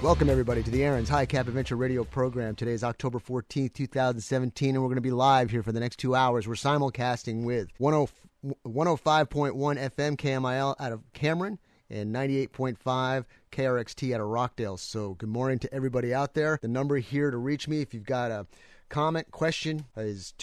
Welcome, everybody, to the Aaron's High Cap Adventure Radio program. Today is October 14th, 2017, and we're going to be live here for the next 2 hours. We're simulcasting with 105.1 FM KMIL out of Cameron and 98.5 KRXT out of Rockdale. So good morning to everybody out there. The number here to reach me, if you've got a comment, question, is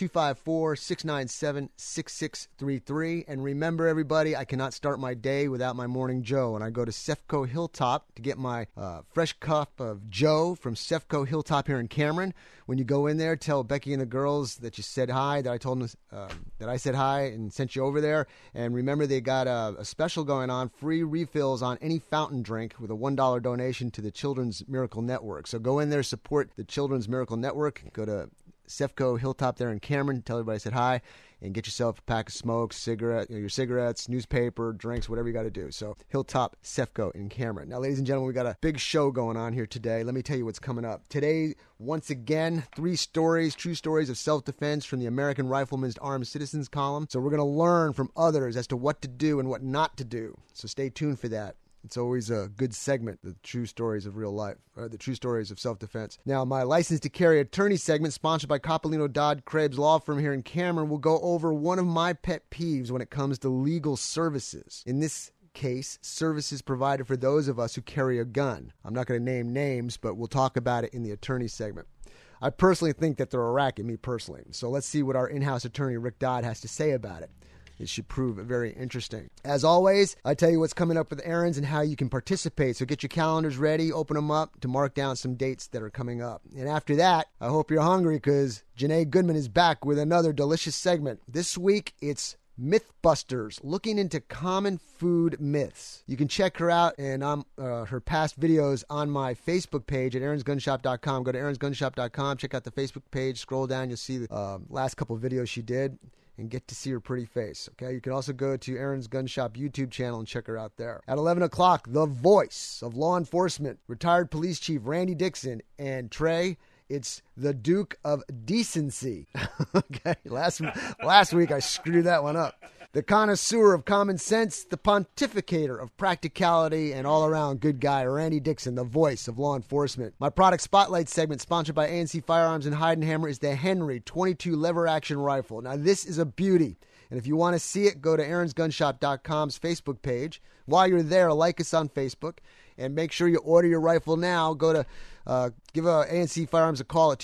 254-697-6633. And remember, everybody, I cannot start my day without my Morning Joe. And I go to Cefco Hilltop to get my fresh cup of Joe from Cefco Hilltop here in Cameron. When you go in there, tell Becky and the girls that you said hi, that I told them that I said hi and sent you over there. And remember, they got a special going on, free refills on any fountain drink with a $1 donation to the Children's Miracle Network. So go in there, support the Children's Miracle Network. Go to Cefco Hilltop there in Cameron. Tell everybody I said hi, and get yourself a pack of smokes, your cigarettes, newspaper, drinks, whatever you got to do. So Hilltop Cefco in Cameron. Now, ladies and gentlemen, we got a big show going on here today. Let me tell you what's coming up. Today, once again, 3 stories, true stories of self-defense from the American Rifleman's Armed Citizens column. So we're going to learn from others as to what to do and what not to do. So stay tuned for that. It's always a good segment, the true stories of real life, or the true stories of self-defense. Now, my License to Carry attorney segment, sponsored by Coppolino Dodd Krebs Law Firm here in Cameron, will go over one of my pet peeves when it comes to legal services. In this case, services provided for those of us who carry a gun. I'm not going to name names, but we'll talk about it in the attorney segment. I personally think that they're a racket, me personally. So let's see what our in-house attorney, Rick Dodd, has to say about it. It should prove very interesting. As always, I tell you what's coming up with Aaron's and how you can participate. So get your calendars ready, open them up to mark down some dates that are coming up. And after that, I hope you're hungry because Janae Goodman is back with another delicious segment. This week, it's Mythbusters, looking into common food myths. You can check her out and her past videos on my Facebook page at aaronsgunshop.com. Go to aaronsgunshop.com, check out the Facebook page, scroll down, you'll see the last couple of videos she did, and get to see her pretty face, okay? You can also go to Aaron's Gun Shop YouTube channel and check her out there. At 11 o'clock, the voice of law enforcement, retired police chief Randy Dixon, and Trey, it's the Duke of Decency. Okay, last week I screwed that one up. The connoisseur of common sense, the pontificator of practicality, and all-around good guy, Randy Dixon, the voice of law enforcement. My product spotlight segment, sponsored by ANC Firearms and Heidenhammer, is the Henry 22 lever-action rifle. Now, this is a beauty. And if you want to see it, go to aaronsgunshop.com's Facebook page. While you're there, like us on Facebook. And make sure you order your rifle now. Go to give ANC Firearms a call at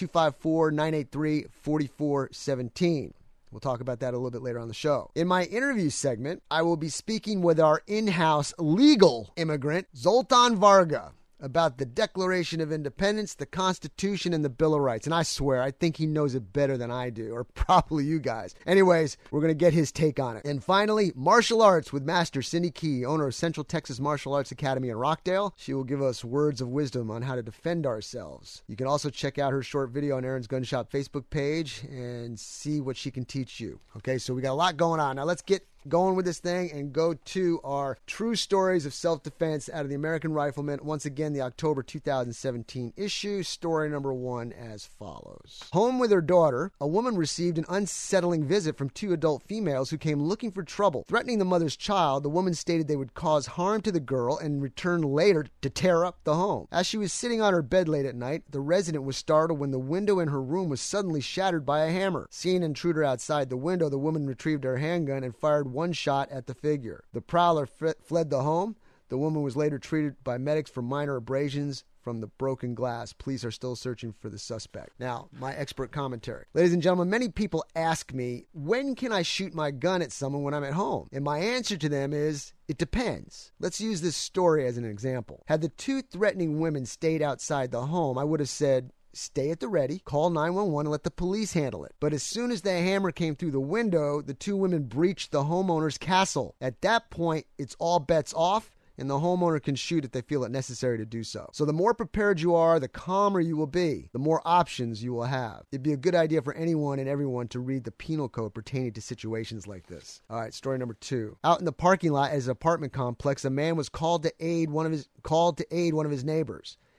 254-983-4417. We'll talk about that a little bit later on the show. In my interview segment, I will be speaking with our in-house legal immigrant, Zoltan Varga, about the Declaration of Independence, the Constitution, and the Bill of Rights. And I swear, I think he knows it better than I do, or probably you guys. Anyways, we're going to get his take on it. And finally, martial arts with Master Cindy Key, owner of Central Texas Martial Arts Academy in Rockdale. She will give us words of wisdom on how to defend ourselves. You can also check out her short video on Aaron's Gun Shop Facebook page and see what she can teach you. Okay, so we got a lot going on. Now let's get going with this thing and go to our true stories of self-defense out of the American Rifleman. Once again, the October 2017 issue. Story number 1 as follows. Home with her daughter, a woman received an unsettling visit from 2 adult females who came looking for trouble. Threatening the mother's child, the woman stated they would cause harm to the girl and return later to tear up the home. As she was sitting on her bed late at night, the resident was startled when the window in her room was suddenly shattered by a hammer. Seeing an intruder outside the window, the woman retrieved her handgun and fired one shot at the figure. The prowler fled the home. The woman was later treated by medics for minor abrasions from the broken glass. Police are still searching for the suspect. Now, my expert commentary. Ladies and gentlemen, many people ask me, when can I shoot my gun at someone when I'm at home? And my answer to them is, it depends. Let's use this story as an example. Had the 2 threatening women stayed outside the home, I would have said, stay at the ready, call 911, and let the police handle it. But as soon as the hammer came through the window, the 2 women breached the homeowner's castle. At that point, it's all bets off, and the homeowner can shoot if they feel it necessary to do so. So the more prepared you are, the calmer you will be, the more options you will have. It'd be a good idea for anyone and everyone to read the penal code pertaining to situations like this. All right, story number 2. Out in the parking lot at his apartment complex, a man was called to aid one of his neighbors.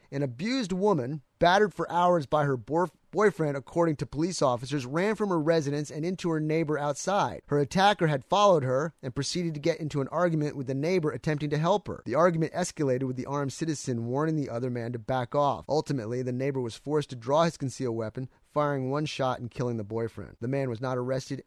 An abused woman, battered for hours by her boyfriend, according to police officers, ran from her residence and into her neighbor outside. Her attacker had followed her and proceeded to get into an argument with the neighbor attempting to help her. The argument escalated with the armed citizen warning the other man to back off. Ultimately, the neighbor was forced to draw his concealed weapon, firing one shot and killing the boyfriend. The man was not arrested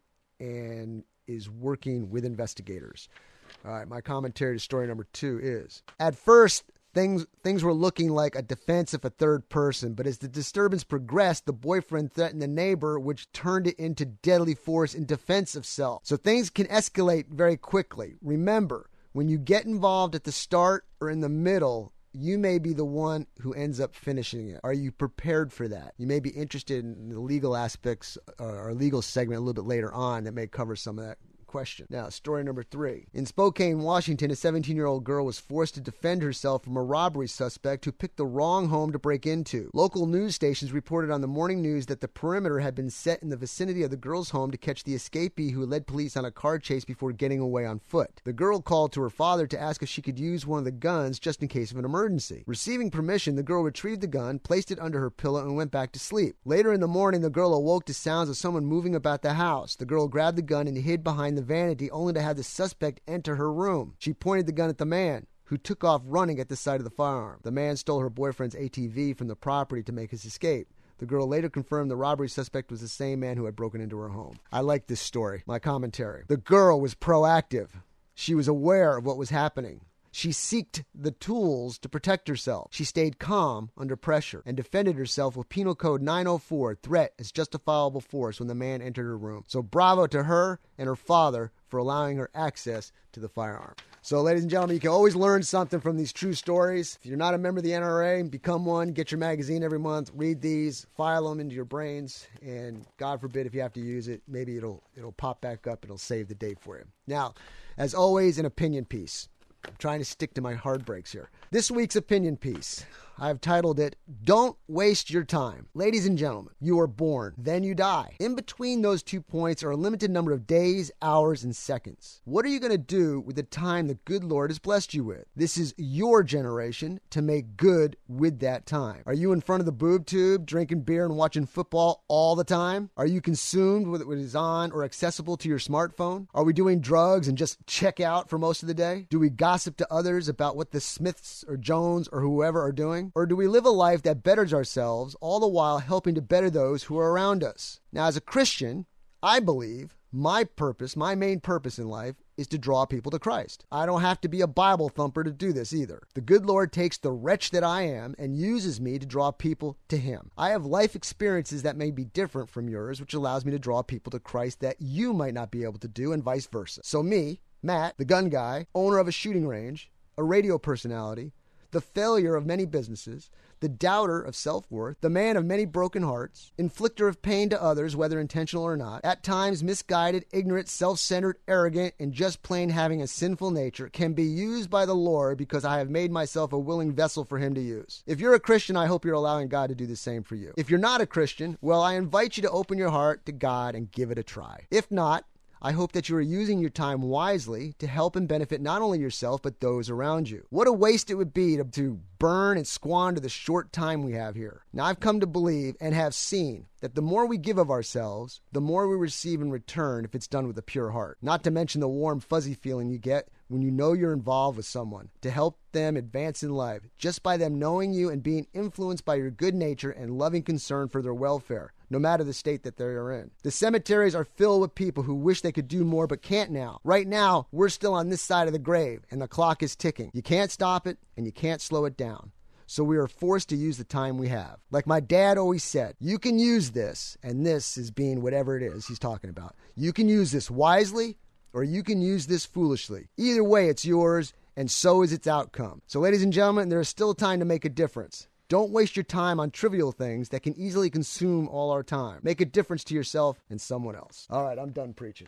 and is working with investigators. All right, my commentary to story number 2 is, at first, things were looking like a defense of a third person, but as the disturbance progressed, the boyfriend threatened the neighbor, which turned it into deadly force in defense of self. So things can escalate very quickly. Remember, when you get involved at the start or in the middle, you may be the one who ends up finishing it. Are you prepared for that? You may be interested in the legal aspects, or legal segment a little bit later on that may cover some of that question. Now, story number 3. In Spokane, Washington, a 17-year-old girl was forced to defend herself from a robbery suspect who picked the wrong home to break into. Local news stations reported on the morning news that the perimeter had been set in the vicinity of the girl's home to catch the escapee who led police on a car chase before getting away on foot. The girl called to her father to ask if she could use one of the guns just in case of an emergency. Receiving permission, the girl retrieved the gun, placed it under her pillow, and went back to sleep. Later in the morning, the girl awoke to sounds of someone moving about the house. The girl grabbed the gun and hid behind the vanity, only to have the suspect enter her room. She pointed the gun at the man, who took off running at the sight of the firearm. The man stole her boyfriend's ATV from the property to make his escape. The girl later confirmed the robbery suspect was the same man who had broken into her home. I like this story. My commentary. The girl was proactive. She was aware of what was happening. She sought the tools to protect herself. She stayed calm under pressure and defended herself with Penal Code 904, threat as justifiable force, when the man entered her room. So bravo to her and her father for allowing her access to the firearm. So, ladies and gentlemen, you can always learn something from these true stories. If you're not a member of the NRA, become one. Get your magazine every month. Read these. File them into your brains. And God forbid if you have to use it, maybe it'll pop back up. It'll save the day for you. Now, as always, an opinion piece. I'm trying to stick to my hard breaks here. This week's opinion piece, I've titled it, Don't Waste Your Time. Ladies and gentlemen, you are born, then you die. In between those 2 points are a limited number of days, hours, and seconds. What are you going to do with the time the good Lord has blessed you with? This is your generation to make good with that time. Are you in front of the boob tube, drinking beer and watching football all the time? Are you consumed with what is on or accessible to your smartphone? Are we doing drugs and just check out for most of the day? Do we gossip to others about what the Smiths or Jones or whoever are doing? Or do we live a life that betters ourselves, all the while helping to better those who are around us? Now, as a Christian, I believe my main purpose in life, is to draw people to Christ. I don't have to be a Bible thumper to do this either. The good Lord takes the wretch that I am and uses me to draw people to Him. I have life experiences that may be different from yours, which allows me to draw people to Christ that you might not be able to do, and vice versa. So me, Matt, the gun guy, owner of a shooting range, a radio personality, the failure of many businesses, the doubter of self-worth, the man of many broken hearts, inflictor of pain to others, whether intentional or not, at times misguided, ignorant, self-centered, arrogant, and just plain having a sinful nature, can be used by the Lord because I have made myself a willing vessel for Him to use. If you're a Christian, I hope you're allowing God to do the same for you. If you're not a Christian, well, I invite you to open your heart to God and give it a try. If not, I hope that you are using your time wisely to help and benefit not only yourself, but those around you. What a waste it would be to burn and squander the short time we have here. Now, I've come to believe and have seen that the more we give of ourselves, the more we receive in return if it's done with a pure heart. Not to mention the warm, fuzzy feeling you get when you know you're involved with someone to help them advance in life, just by them knowing you and being influenced by your good nature and loving concern for their welfare, no matter the state that they are in. The cemeteries are filled with people who wish they could do more but can't now. Right now, we're still on this side of the grave, and the clock is ticking. You can't stop it, and you can't slow it down. So we are forced to use the time we have. Like my dad always said, you can use this, and this is being whatever it is he's talking about. You can use this wisely, or you can use this foolishly. Either way, it's yours, and so is its outcome. So ladies and gentlemen, there is still time to make a difference. Don't waste your time on trivial things that can easily consume all our time. Make a difference to yourself and someone else. All right, I'm done preaching.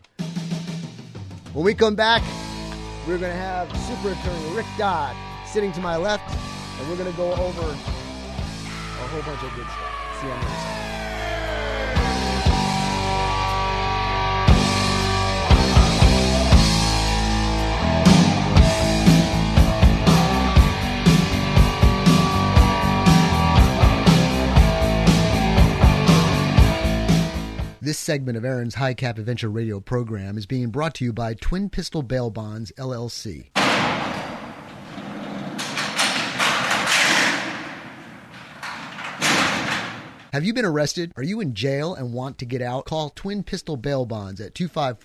When we come back, we're going to have Super Attorney Rick Dodd sitting to my left, and we're going to go over a whole bunch of good stuff. See you on the other side. segment of Aaron's High Cap Adventure Radio program is being brought to you by Twin Pistol Bail Bonds, LLC. Have you been arrested? Are you in jail and want to get out? Call Twin Pistol Bail Bonds at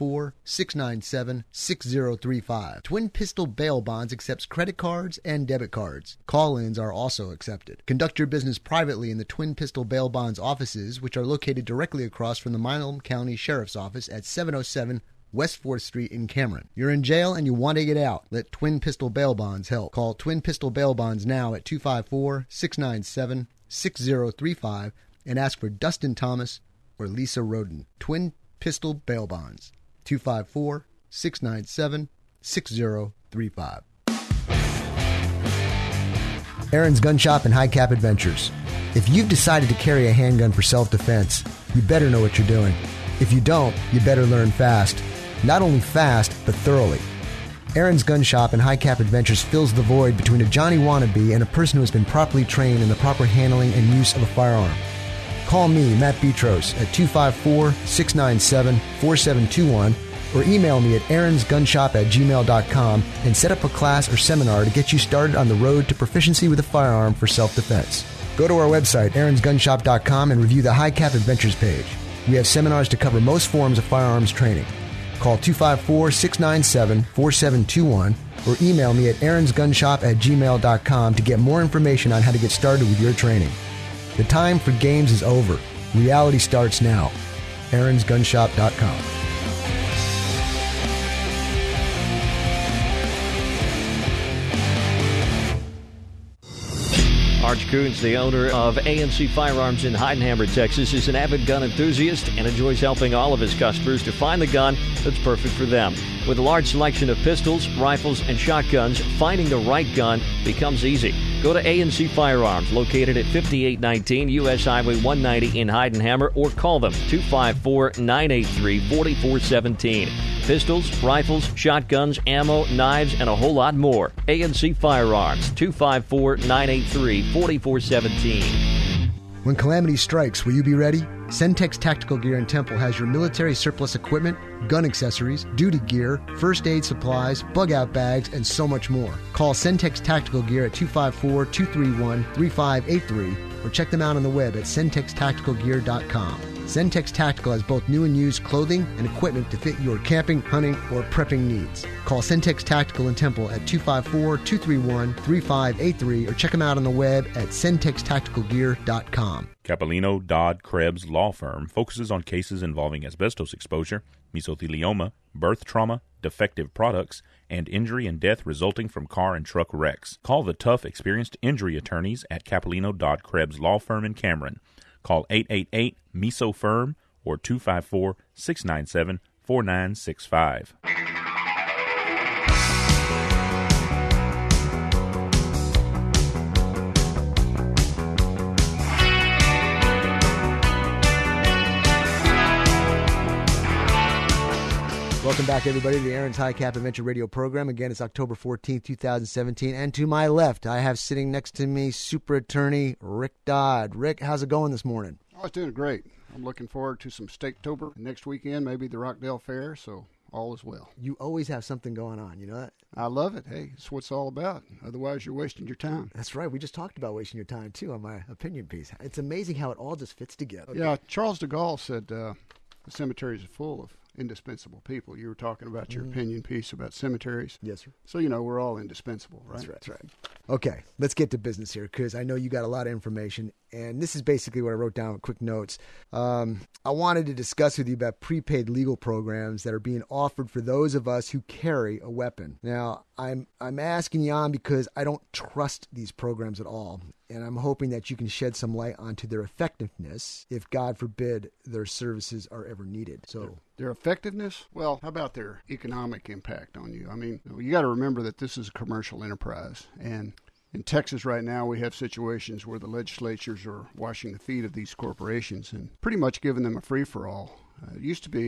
254-697-6035. Twin Pistol Bail Bonds accepts credit cards and debit cards. Call-ins are also accepted. Conduct your business privately in the Twin Pistol Bail Bonds offices, which are located directly across from the Milam County Sheriff's Office at 707 West 4th Street in Cameron. You're in jail and you want to get out. Let Twin Pistol Bail Bonds help. Call Twin Pistol Bail Bonds now at 254-697-6035. and ask for Dustin Thomas or Lisa Roden. Twin Pistol Bail Bonds, 254-697-6035. Aaron's Gun Shop and High Cap Adventures. If you've decided to carry a handgun for self-defense, you better know what you're doing. If you don't, you better learn fast. Not only fast, but thoroughly. Aaron's Gun Shop and High Cap Adventures fills the void between a Johnny wannabe and a person who has been properly trained in the proper handling and use of a firearm. Call me, Matt Betros, at 254-697-4721 or email me at aaronsgunshop@gmail.com and set up a class or seminar to get you started on the road to proficiency with a firearm for self-defense. Go to our website, aaronsgunshop.com, and review the High Cap Adventures page. We have seminars to cover most forms of firearms training. Call 254-697-4721 or email me at aaronsgunshop@gmail.com to get more information on how to get started with your training. The time for games is over. Reality starts now. aaronsgunshop.com. Arch Coons, the owner of ANC Firearms in Heidenhammer, Texas, is an avid gun enthusiast and enjoys helping all of his customers to find the gun that's perfect for them. With a large selection of pistols, rifles, and shotguns, finding the right gun becomes easy. Go to ANC Firearms, located at 5819 U.S. Highway 190 in Heidenhammer, or call them 254-983-4417. Pistols, rifles, shotguns, ammo, knives, and a whole lot more. ANC Firearms, 254-983-4417. When calamity strikes, will you be ready? Centex Tactical Gear in Temple has your military surplus equipment, gun accessories, duty gear, first aid supplies, bug-out bags, and so much more. Call Centex Tactical Gear at 254-231-3583 or check them out on the web at centextacticalgear.com. Centex Tactical has both new and used clothing and equipment to fit your camping, hunting, or prepping needs. Call Centex Tactical in Temple at 254-231-3583 or check them out on the web at centextacticalgear.com. Capellino Dodd Krebs Law Firm focuses on cases involving asbestos exposure, mesothelioma, birth trauma, defective products, and injury and death resulting from car and truck wrecks. Call the tough, experienced injury attorneys at Capellino Dodd Krebs Law Firm in Cameron. Call 888-MESO-FIRM or 254-697-4965. Welcome back, everybody, to the Aaron's High Cap Adventure Radio program. Again, it's October 14th, 2017. And to my left, I have sitting next to me Super Attorney Rick Dodd. Rick, how's it going this morning? Oh, it's doing great. I'm looking forward to some Steaktober next weekend, maybe the Rockdale Fair, so all is well. You always have something going on, you know that? I love it. Hey, it's what it's all about. Otherwise, you're wasting your time. That's right. We just talked about wasting your time, too, on my opinion piece. It's amazing how it all just fits together. Yeah, Charles de Gaulle said the cemeteries are full of indispensable people. You were talking about your opinion piece about cemeteries. Yes, sir. So, you know, we're all indispensable, right? That's right. Okay, let's get to business here because I know you got a lot of information, and this is basically what I wrote down with quick notes. I wanted to discuss with you about prepaid legal programs that are being offered for those of us who carry a weapon. Now, I'm asking you on because I don't trust these programs at all, and I'm hoping that you can shed some light onto their effectiveness if, God forbid, their services are ever needed. So their effectiveness? Well, how about their economic impact on you? I mean, you got to remember that this is a commercial enterprise, and in Texas right now, we have situations where the legislatures are washing the feet of these corporations and pretty much giving them a free-for-all. It used to be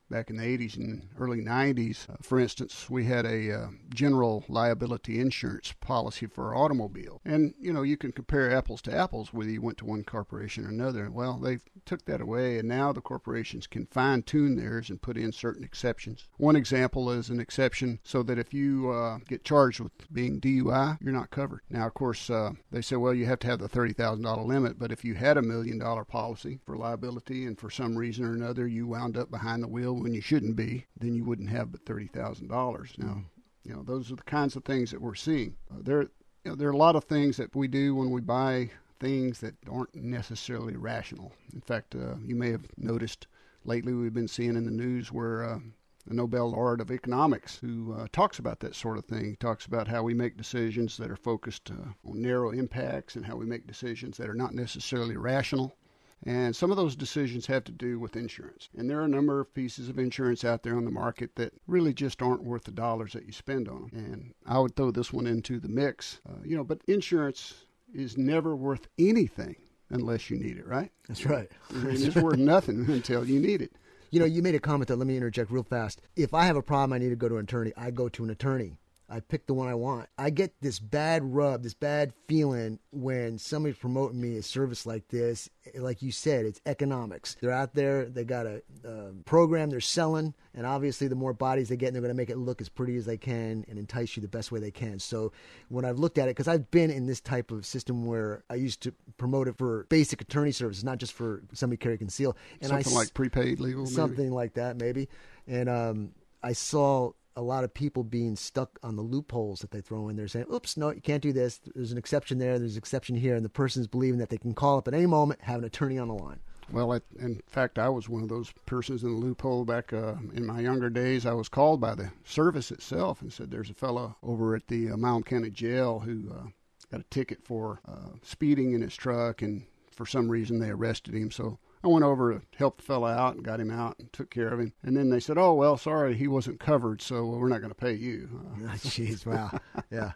back in the 80s and early 90s. For instance, we had a general liability insurance policy for our automobile. And, you can compare apples to apples whether you went to one corporation or another. Well, they took that away, and now the corporations can fine-tune theirs and put in certain exceptions. One example is an exception so that if you get charged with being DUI, you're not covered. Now, of course, they say, well, you have to have the $30,000 limit, but if you had $1 million policy for liability and for some reason or another you wound up behind the wheel when you shouldn't be, then you wouldn't have but $30,000. Now, those are the kinds of things that we're seeing. There are a lot of things that we do when we buy things that aren't necessarily rational. In fact, you may have noticed lately we've been seeing in the news where the Nobel laureate of economics who talks about that sort of thing. He talks about how we make decisions that are focused on narrow impacts and how we make decisions that are not necessarily rational. And some of those decisions have to do with insurance. And there are a number of pieces of insurance out there on the market that really just aren't worth the dollars that you spend on them. And I would throw this one into the mix. But insurance is never worth anything unless you need it, right? That's right. It's worth nothing until you need it. You made a comment, though. Let me interject real fast. If I have a problem, I need to go to an attorney, I go to an attorney. I pick the one I want. I get this bad rub, this bad feeling when somebody's promoting me a service like this. Like you said, it's economics. They're out there, they got a program they're selling, and obviously the more bodies they get, they're going to make it look as pretty as they can and entice you the best way they can. So when I've looked at it, because I've been in this type of system where I used to promote it for basic attorney services, not just for somebody carry conceal. And something like prepaid legal? Something like that, maybe. And I saw a lot of people being stuck on the loopholes that they throw in there, saying, oops, no, you can't do this. There's an exception there. There's an exception here. And the person's believing that they can call up at any moment, have an attorney on the line. Well, in fact, I was one of those persons in the loophole back in my younger days. I was called by the service itself and said, there's a fellow over at the Milam County Jail who got a ticket for speeding in his truck, and for some reason they arrested him. So I went over to help the fellow out and got him out and took care of him. And then they said, oh, well, sorry, he wasn't covered, so we're not going to pay you. Jeez, wow. Yeah.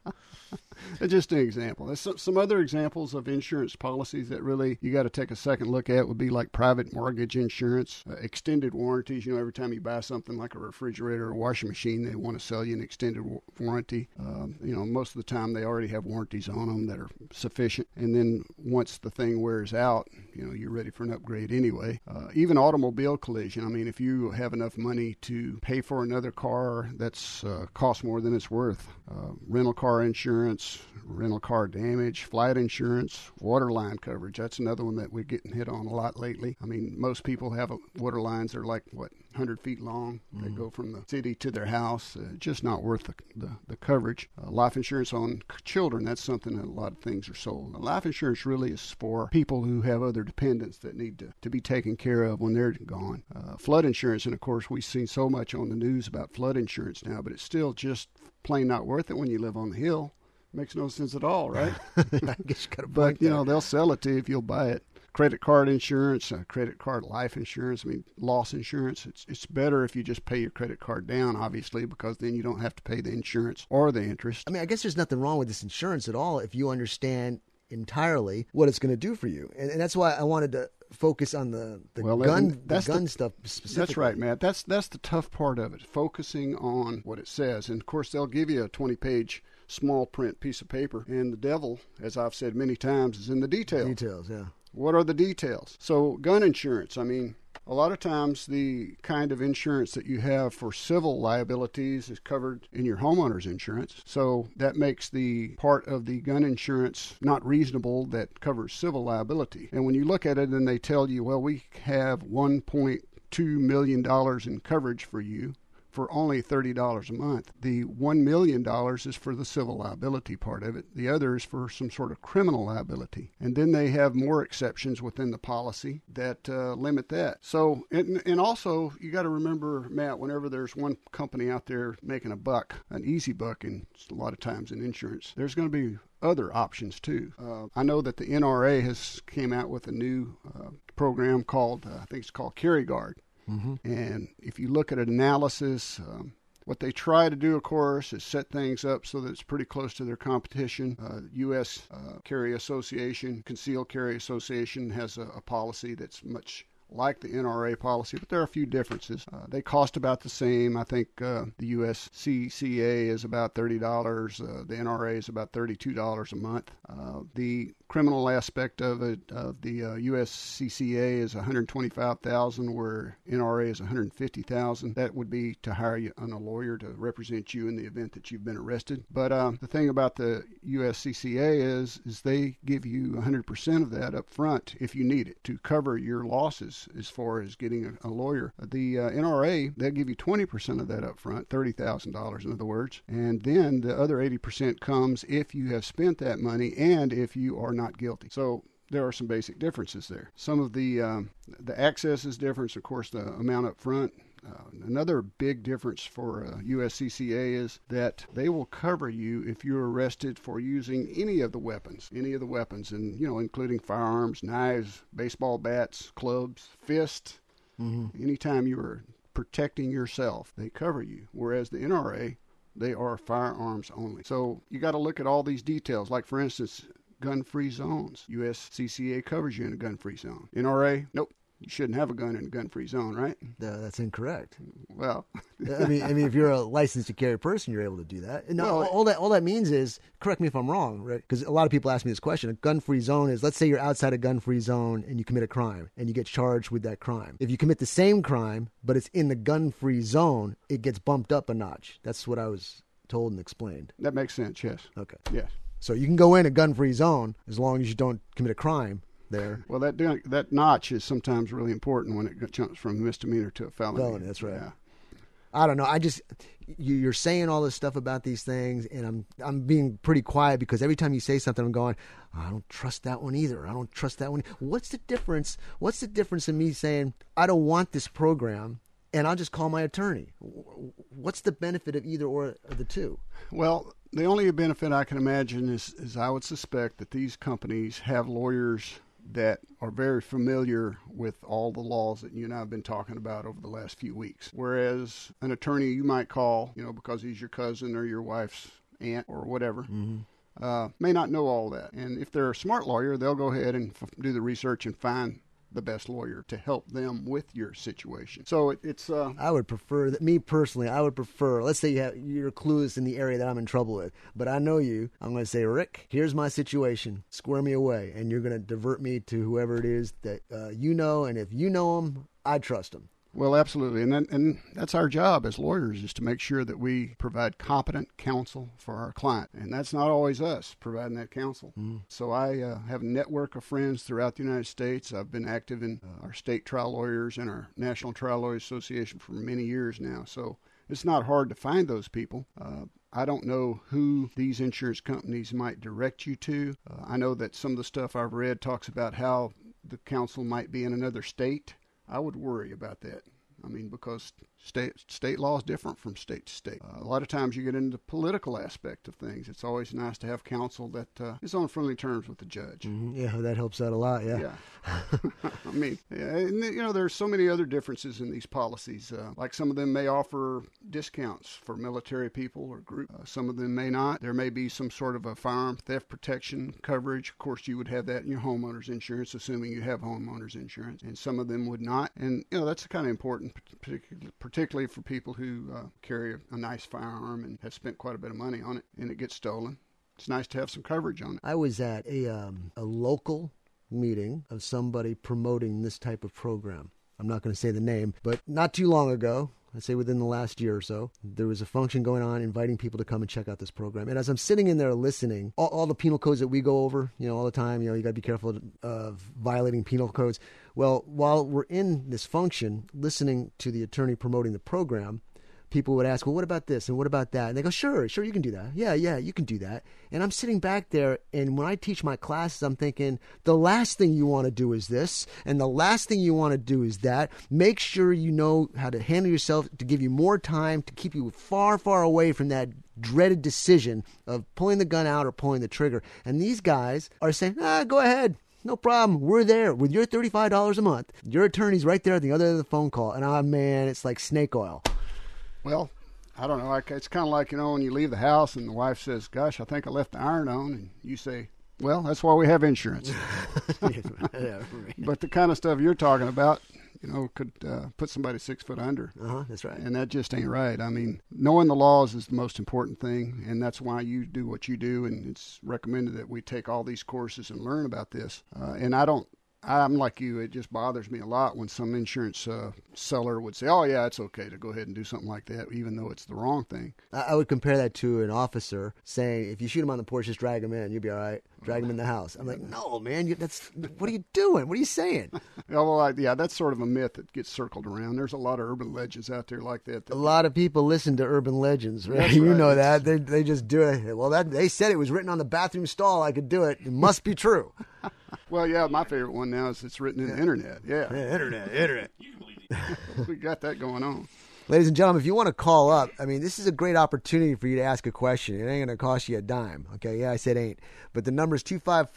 Just an example. There's some other examples of insurance policies that really you got to take a second look at would be like private mortgage insurance, extended warranties. Every time you buy something like a refrigerator or a washing machine, they want to sell you an extended warranty. Most of the time they already have warranties on them that are sufficient. And then once the thing wears out, you're ready for an upgrade anyway. Even automobile collision. I mean, if you have enough money to pay for another car that's cost more than it's worth, rental car insurance, rental car damage, flight insurance, water line coverage. That's another one that we're getting hit on a lot lately. I mean, most people have water lines that are like, 100 feet long. They go from the city to their house. Just not worth the coverage. Life insurance on children, that's something that a lot of things are sold. Now, life insurance really is for people who have other dependents that need to be taken care of when they're gone. Flood insurance, and of course we've seen so much on the news about flood insurance now, but it's still just plain not worth it when you live on the hill. Makes no sense at all, right? I guess you got a point. But, they'll sell it to you if you'll buy it. Credit card insurance, credit card life insurance, loss insurance. It's better if you just pay your credit card down, obviously, because then you don't have to pay the insurance or the interest. I guess there's nothing wrong with this insurance at all if you understand entirely what it's going to do for you. And that's why I wanted to focus on the gun stuff specifically. That's right, Matt. That's the tough part of it, focusing on what it says. And, of course, they'll give you a 20-page small print piece of paper, and the devil, as I've said many times, is in the details. Details, yeah. What are the details? So gun insurance, a lot of times the kind of insurance that you have for civil liabilities is covered in your homeowner's insurance. So that makes the part of the gun insurance not reasonable that covers civil liability. And when you look at it and they tell you, well, we have $1.2 million in coverage for you for only $30 a month. The $1 million is for the civil liability part of it. The other is for some sort of criminal liability. And then they have more exceptions within the policy that limit that. So, and also, you got to remember, Matt, whenever there's one company out there making a buck, an easy buck, and a lot of times in insurance, there's going to be other options too. I know that the NRA has came out with a new program called, I think it's called Carry Guard. Mm-hmm. And if you look at an analysis, what they try to do, of course, is set things up so that it's pretty close to their competition. U.S. Carry Association, Concealed Carry Association has a policy that's much like the NRA policy, but there are a few differences. They cost about the same. I think the USCCA is about $30. The NRA is about $32 a month. The criminal aspect of it, of the USCCA, is $125,000, where NRA is $150,000. That would be to hire a lawyer to represent you in the event that you've been arrested. But the thing about the USCCA is they give you 100% of that up front if you need it to cover your losses as far as getting a lawyer. The NRA, they'll give you 20% of that up front, $30,000 in other words, and then the other 80% comes if you have spent that money and if you are not guilty. So there are some basic differences there. Some of the access is different, of course, the amount up front. Another big difference for USCCA is that they will cover you if you're arrested for using any of the weapons, and including firearms, knives, baseball bats, clubs, fists. Anytime you are protecting yourself, they cover you. Whereas the NRA, they are firearms only. So you got to look at all these details. Like, for instance, gun-free zones. USCCA covers you in a gun-free zone. NRA, nope. You shouldn't have a gun in a gun-free zone, right? That's incorrect. Well, I mean, if you're a licensed to carry person, you're able to do that. And all that means is, correct me if I'm wrong, right? Because a lot of people ask me this question. A gun-free zone is, let's say you're outside a gun-free zone and you commit a crime and you get charged with that crime. If you commit the same crime, but it's in the gun-free zone, it gets bumped up a notch. That's what I was told and explained. That makes sense. Yes. Okay. Yes. So you can go in a gun-free zone as long as you don't commit a crime there. Well, that notch is sometimes really important when it jumps from misdemeanor to a felony. That's right. Yeah. I don't know. You're saying all this stuff about these things, and I'm being pretty quiet because every time you say something, I'm going, I don't trust that one either. I don't trust that one. What's the difference? What's the difference in me saying I don't want this program and I'll just call my attorney? What's the benefit of either or of the two? Well, the only benefit I can imagine is I would suspect that these companies have lawyers that are very familiar with all the laws that you and I have been talking about over the last few weeks. Whereas an attorney you might call, because he's your cousin or your wife's aunt or whatever, may not know all that. And if they're a smart lawyer, they'll go ahead and do the research and find the best lawyer to help them with your situation. So it's I would prefer that. Me personally, I would prefer, let's say you're clueless in the area that I'm in trouble with, but I know you. I'm going to say, Rick, here's my situation. Square me away, and you're going to divert me to whoever it is that you know, and if you know them, I trust them. Well, absolutely. And that's our job as lawyers, is to make sure that we provide competent counsel for our client. And that's not always us providing that counsel. So I have a network of friends throughout the United States. I've been active in our state trial lawyers and our National Trial Lawyers Association for many years now. So it's not hard to find those people. I don't know who these insurance companies might direct you to. I know that some of the stuff I've read talks about how the counsel might be in another state. I would worry about that. I mean, because state law is different from state to state. A lot of times you get into the political aspect of things. It's always nice to have counsel that is on friendly terms with the judge. Yeah, that helps out a lot, yeah. I mean, and, there's so many other differences in these policies. Like some of them may offer discounts for military people or group. Some of them may not. There may be some sort of a firearm theft protection coverage. Of course, you would have that in your homeowner's insurance, assuming you have homeowner's insurance. And some of them would not. And, that's kind of important, particularly for people who carry a nice firearm and have spent quite a bit of money on it and it gets stolen. It's nice to have some coverage on it. I was at a local meeting of somebody promoting this type of program. I'm not going to say the name, but not too long ago, I'd say within the last year or so, there was a function going on inviting people to come and check out this program. And as I'm sitting in there listening, all the penal codes that we go over, all the time, you got to be careful of violating penal codes. Well, while we're in this function, listening to the attorney promoting the program, people would ask, well, what about this and what about that? And they go, sure, you can do that. Yeah, you can do that. And I'm sitting back there, and when I teach my classes, I'm thinking, the last thing you want to do is this, and the last thing you want to do is that. Make sure you know how to handle yourself to give you more time, to keep you far, far away from that dreaded decision of pulling the gun out or pulling the trigger. And these guys are saying, go ahead. No problem. We're there with your $35 a month. Your attorney's right there at the other end of the phone call. And, man, it's like snake oil. Well, I don't know. It's kind of like, when you leave the house and the wife says, gosh, I think I left the iron on. And you say, well, that's why we have insurance. Yeah, right. But the kind of stuff you're talking about, could put somebody 6 foot under. That's right. And that just ain't right. I mean, knowing the laws is the most important thing, and that's why you do what you do, and it's recommended that we take all these courses and learn about this. And I'm like you, it just bothers me a lot when some insurance seller would say, oh, yeah, it's okay to go ahead and do something like that, even though it's the wrong thing. I would compare that to an officer saying, if you shoot him on the porch, just drag him in. You'll be all right. Drag him in the house. I'm like, no, man, what are you doing? What are you saying? Yeah, that's sort of a myth that gets circled around. There's a lot of urban legends out there like that. A lot of people listen to urban legends, right? That's You right. know that. They just do it. Well, they said it was written on the bathroom stall. I could do it. It must be true. Well, yeah, my favorite one now is it's written in the internet. Yeah. Internet. We got that going on. Ladies and gentlemen, if you want to call up, I mean, this is a great opportunity for you to ask a question. It ain't going to cost you a dime. Okay, yeah, I said ain't. But the number is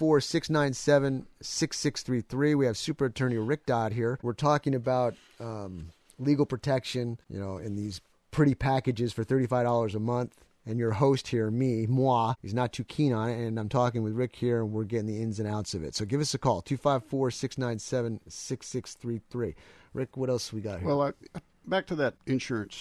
254-697-6633. We have Super Attorney Rick Dodd here. We're talking about legal protection, in these pretty packages for $35 a month. And your host here, moi, is not too keen on it. And I'm talking with Rick here, and we're getting the ins and outs of it. So give us a call, 254-697-6633. Rick, what else we got here? Well, back to that insurance.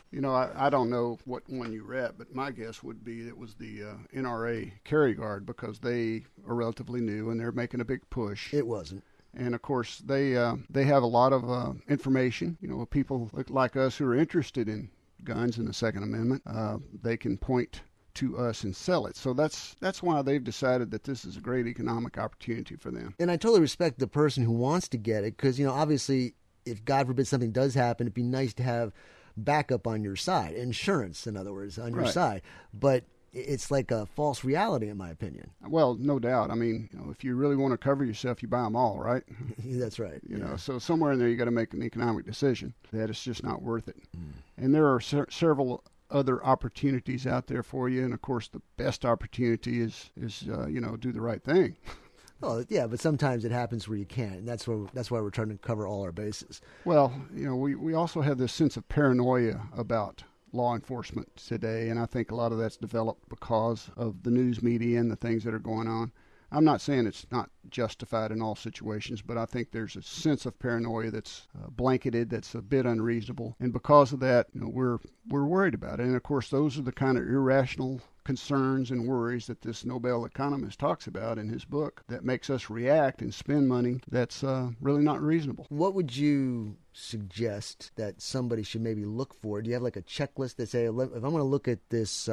I don't know what one you read, but my guess would be it was the NRA Carry Guard, because they are relatively new and they're making a big push. It wasn't. And of course, they have a lot of information. People like us who are interested in guns and the Second Amendment, they can point to us and sell it. So that's why they've decided that this is a great economic opportunity for them. And I totally respect the person who wants to get it, because obviously, if God forbid something does happen, it'd be nice to have backup on your side, insurance, in other words, on your side. But it's like a false reality, in my opinion. Well, no doubt. I mean, if you really want to cover yourself, you buy them all, right? That's right. So somewhere in there, you got to make an economic decision that it's just not worth it. And there are several other opportunities out there for you. And of course, the best opportunity is do the right thing. Oh, yeah, but sometimes it happens where you can't, and that's why we're trying to cover all our bases. Well, we also have this sense of paranoia about law enforcement today, and I think a lot of that's developed because of the news media and the things that are going on. I'm not saying it's not justified in all situations, but I think there's a sense of paranoia that's blanketed, that's a bit unreasonable, and because of that, we're worried about it. And of course, those are the kind of irrational concerns and worries that this Nobel economist talks about in his book that makes us react and spend money that's really not reasonable. What would you suggest that somebody should maybe look for? Do you have like a checklist that say, if I'm going to look at this,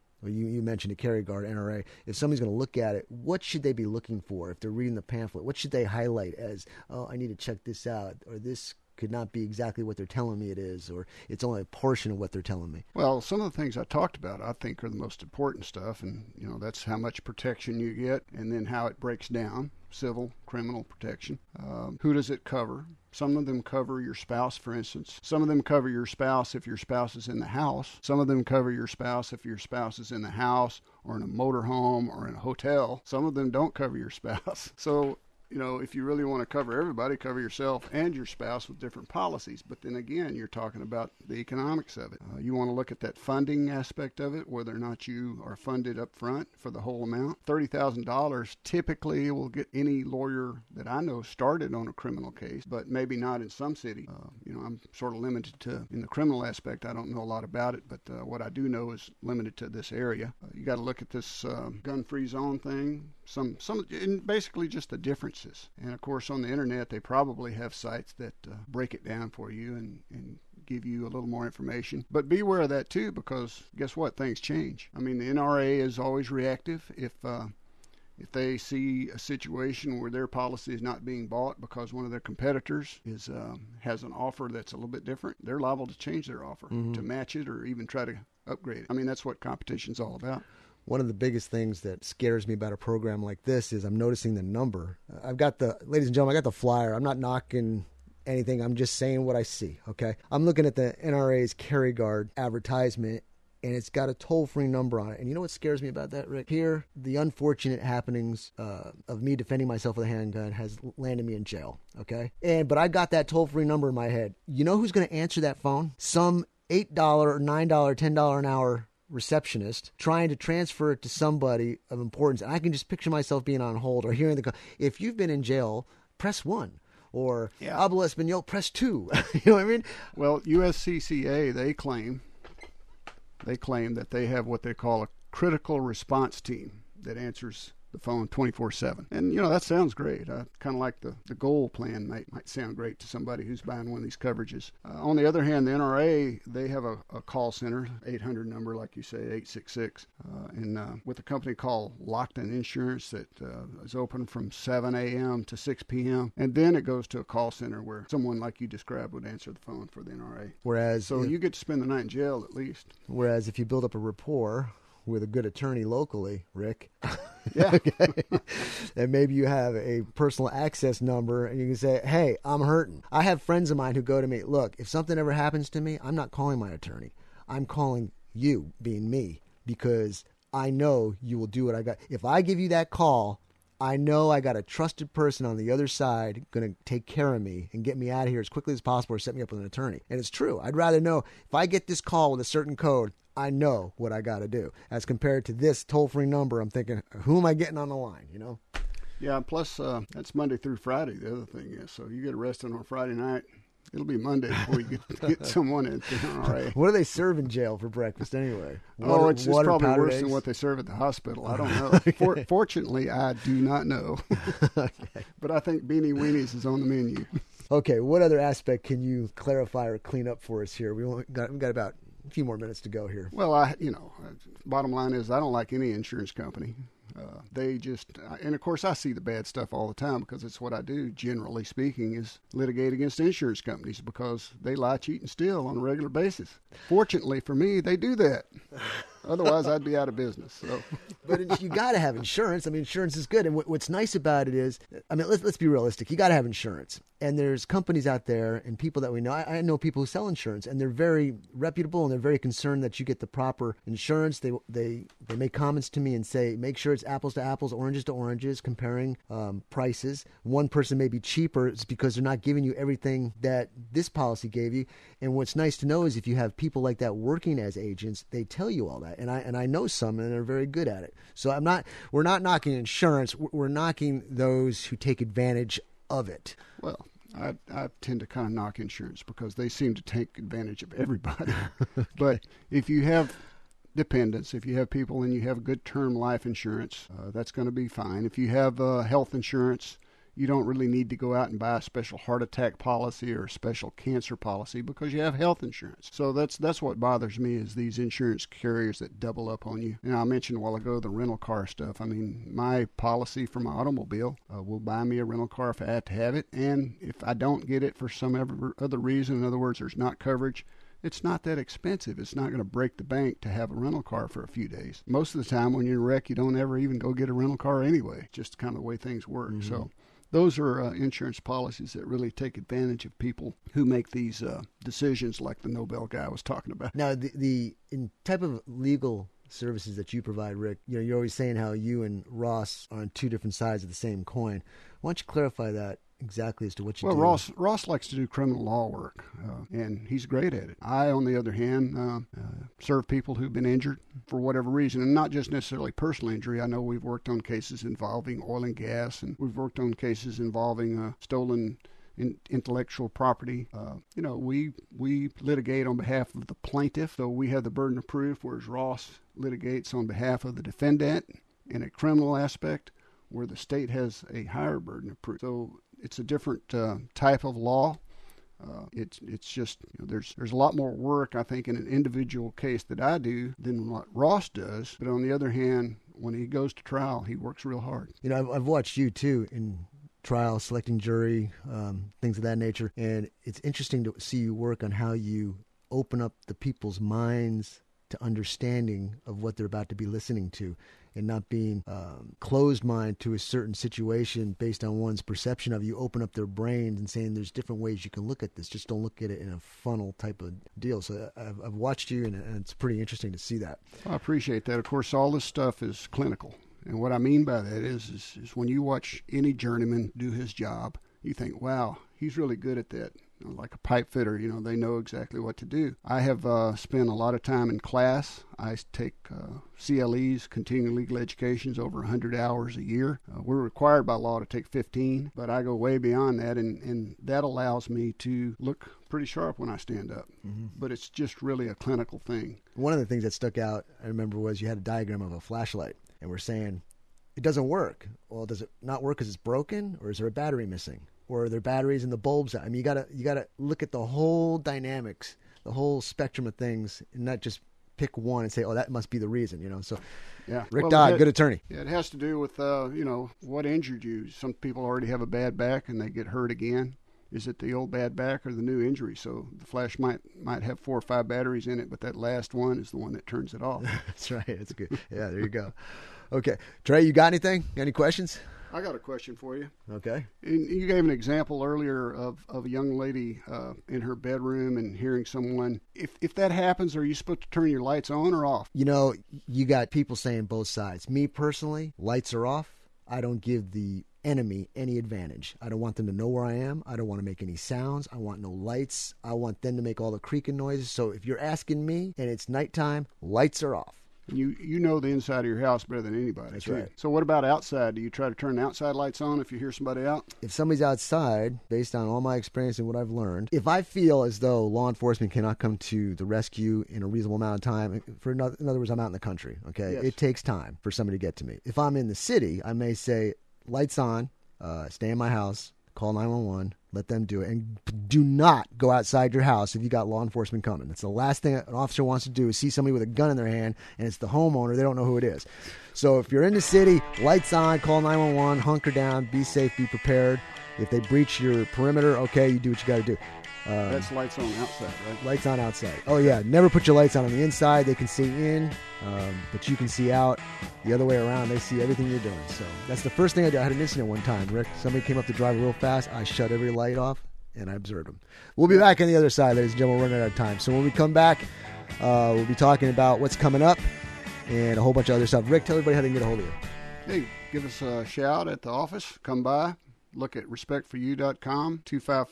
you mentioned a Carry Guard, NRA, if somebody's going to look at it, what should they be looking for if they're reading the pamphlet? What should they highlight as, I need to check this out, or this could not be exactly what they're telling me it is, or it's only a portion of what they're telling me? Well, some of the things I talked about I think are the most important stuff, and that's how much protection you get, and then how it breaks down, civil, criminal protection. Who does it cover? Some of them cover your spouse, for instance. Some of them cover your spouse if your spouse is in the house. Some of them cover your spouse if your spouse is in the house or in a motorhome or in a hotel. Some of them don't cover your spouse. So, if you really want to cover everybody, cover yourself and your spouse with different policies. But then again, you're talking about the economics of it. You want to look at that funding aspect of it, whether or not you are funded up front for the whole amount. $30,000 typically will get any lawyer that I know started on a criminal case, but maybe not in some city. I'm sort of limited to, in the criminal aspect, I don't know a lot about it, but what I do know is limited to this area. You got to look at this gun-free zone thing, and basically just the differences. And of course, on the internet, they probably have sites that break it down for you and give you a little more information. But be aware of that too, because guess what? Things change. I mean, the NRA is always reactive. If they see a situation where their policy is not being bought because one of their competitors has an offer that's a little bit different, they're liable to change their offer to match it or even try to upgrade it. I mean, that's what competition's all about. One of the biggest things that scares me about a program like this is I'm noticing the number. Ladies and gentlemen, I got the flyer. I'm not knocking anything. I'm just saying what I see, okay? I'm looking at the NRA's Carry Guard advertisement, and it's got a toll-free number on it. And you know what scares me about that, Rick? Here, the unfortunate happenings of me defending myself with a handgun has landed me in jail, okay? But I got that toll-free number in my head. You know who's going to answer that phone? Some $8 or $9, $10 an hour receptionist trying to transfer it to somebody of importance. And I can just picture myself being on hold or hearing if you've been in jail, press 1. or Yeah. habla español, press 2. You know what I mean? Well, USCCA, they claim that they have what they call a critical response team that answers the phone 24/7. And, that sounds great. Kind of like the goal plan might sound great to somebody who's buying one of these coverages. On the other hand, the NRA, they have a call center, 800 number, like you say, 866, and with a company called Lockton Insurance that is open from 7 a.m. to 6 p.m. And then it goes to a call center where someone like you described would answer the phone for the NRA. Whereas, you get to spend the night in jail at least. Whereas if you build up a rapport with a good attorney locally, Rick, Yeah. okay, and maybe you have a personal access number and you can say, hey, I'm hurting. I have friends of mine who go to me, look, if something ever happens to me, I'm not calling my attorney. I'm calling you, being me, because I know you will do what I got. If I give you that call, I know I got a trusted person on the other side going to take care of me and get me out of here as quickly as possible or set me up with an attorney. And it's true. I'd rather know if I get this call with a certain code, I know what I got to do. As compared to this toll-free number, I'm thinking, who am I getting on the line, Yeah, plus that's Monday through Friday, the other thing is. So you get arrested on Friday night, it'll be Monday before you get someone in. All right. What do they serve in jail for breakfast anyway? It's probably powdered worse eggs? than what they serve at the hospital. I don't know. Fortunately, I do not know. Okay. But I think Beanie Weenies is on the menu. Okay, what other aspect can you clarify or clean up for us here? We've got about a few more minutes to go here. Well, bottom line is I don't like any insurance company. And of course I see the bad stuff all the time because it's what I do, generally speaking, is litigate against insurance companies because they lie, cheat, and steal on a regular basis. Fortunately for me, they do that. Otherwise, I'd be out of business. So. But you got to have insurance. I mean, insurance is good. And what's nice about it is, let's be realistic. You got to have insurance. And there's companies out there and people that we know. I know people who sell insurance, and they're very reputable, and they're very concerned that you get the proper insurance. They make comments to me and say, make sure it's apples to apples, oranges to oranges, comparing prices. One person may be cheaper. It's because they're not giving you everything that this policy gave you. And what's nice to know is if you have people like that working as agents, they tell you all that. And I know some, and they're very good at it. So we're not knocking insurance. We're knocking those who take advantage of it. Well, I tend to kind of knock insurance because they seem to take advantage of everybody. Okay. But if you have dependents, if you have people and you have good term life insurance, that's going to be fine. If you have health insurance, you don't really need to go out and buy a special heart attack policy or a special cancer policy because you have health insurance. So that's what bothers me is these insurance carriers that double up on you. And I mentioned a while ago the rental car stuff. I mean, my policy for my automobile will buy me a rental car if I have to have it. And if I don't get it for some other reason, in other words, there's not coverage, it's not that expensive. It's not going to break the bank to have a rental car for a few days. Most of the time when you're in a wreck, you don't ever even go get a rental car anyway. Just kind of the way things work. Mm-hmm. So those are insurance policies that really take advantage of people who make these decisions like the Nobel guy was talking about. Now, the type of legal services that you provide, Rick, you're always saying how you and Ross are on two different sides of the same coin. Why don't you clarify that exactly as to what you do? Well, Ross likes to do criminal law work, and he's great at it. I, on the other hand, serve people who've been injured for whatever reason, and not just necessarily personal injury. I know we've worked on cases involving oil and gas, and we've worked on cases involving stolen intellectual property. We litigate on behalf of the plaintiff, so we have the burden of proof, whereas Ross litigates on behalf of the defendant in a criminal aspect, where the state has a higher burden of proof. So it's a different type of law. It's just there's a lot more work, I think, in an individual case that I do than what Ross does. But on the other hand, when he goes to trial, he works real hard. I've watched you too in trial, selecting jury, things of that nature, and it's interesting to see you work on how you open up the people's minds to understanding of what they're about to be listening to, and not being closed mind to a certain situation based on one's perception of you. Open up their brains and saying there's different ways you can look at this. Just don't look at it in a funnel type of deal. So I've watched you, and it's pretty interesting to see that. I appreciate that. Of course, all this stuff is clinical. And what I mean by that is when you watch any journeyman do his job, you think, wow, he's really good at that. like a pipe fitter. They know exactly what to do. I have spent a lot of time in class. I take CLEs, continuing legal educations, over 100 hours a year. We're required by law to take 15, but I go way beyond that, and that allows me to look pretty sharp when I stand up. Mm-hmm. But it's just really a clinical thing. One of the things that stuck out, I remember, was you had a diagram of a flashlight, and we're saying, it doesn't work. Well, does it not work because it's broken, or is there a battery missing? Or are there batteries in the bulbs? I mean, you gotta look at the whole dynamics, the whole spectrum of things, and not just pick one and say, "Oh, that must be the reason." So, yeah, Rick Dodd, good attorney. Yeah, it has to do with what injured you. Some people already have a bad back and they get hurt again. Is it the old bad back or the new injury? So the flash might have 4 or 5 batteries in it, but that last one is the one that turns it off. That's right. That's good. Yeah, there you go. Okay, Trey, you got anything? Any questions? I got a question for you. Okay. And you gave an example earlier of a young lady in her bedroom and hearing someone. If that happens, are you supposed to turn your lights on or off? You got people saying both sides. Me personally, lights are off. I don't give the enemy any advantage. I don't want them to know where I am. I don't want to make any sounds. I want no lights. I want them to make all the creaking noises. So if you're asking me and it's nighttime, lights are off. You know the inside of your house better than anybody. That's right. So what about outside? Do you try to turn the outside lights on if you hear somebody out? If somebody's outside, based on all my experience and what I've learned, if I feel as though law enforcement cannot come to the rescue in a reasonable amount of time, in other words, I'm out in the country, okay? Yes. It takes time for somebody to get to me. If I'm in the city, I may say, lights on, stay in my house, call 911, let them do it. And do not go outside your house if you got law enforcement coming. That's the last thing an officer wants to do is see somebody with a gun in their hand, and it's the homeowner. They don't know who it is. So if you're in the city, lights on, call 911, hunker down, be safe, be prepared. If they breach your perimeter, okay, you do what you got to do. That's lights on outside, right? Lights on outside. Oh, yeah. Never put your lights on the inside. They can see in, but you can see out. The other way around, they see everything you're doing. So that's the first thing I did. I had an incident one time, Rick. Somebody came up to drive real fast. I shut every light off, and I observed them. We'll be back on the other side, ladies and gentlemen. We're running out of time. So when we come back, we'll be talking about what's coming up and a whole bunch of other stuff. Rick, tell everybody how they can get a hold of you. Hey, give us a shout at the office. Come by. Look at respectforyou.com,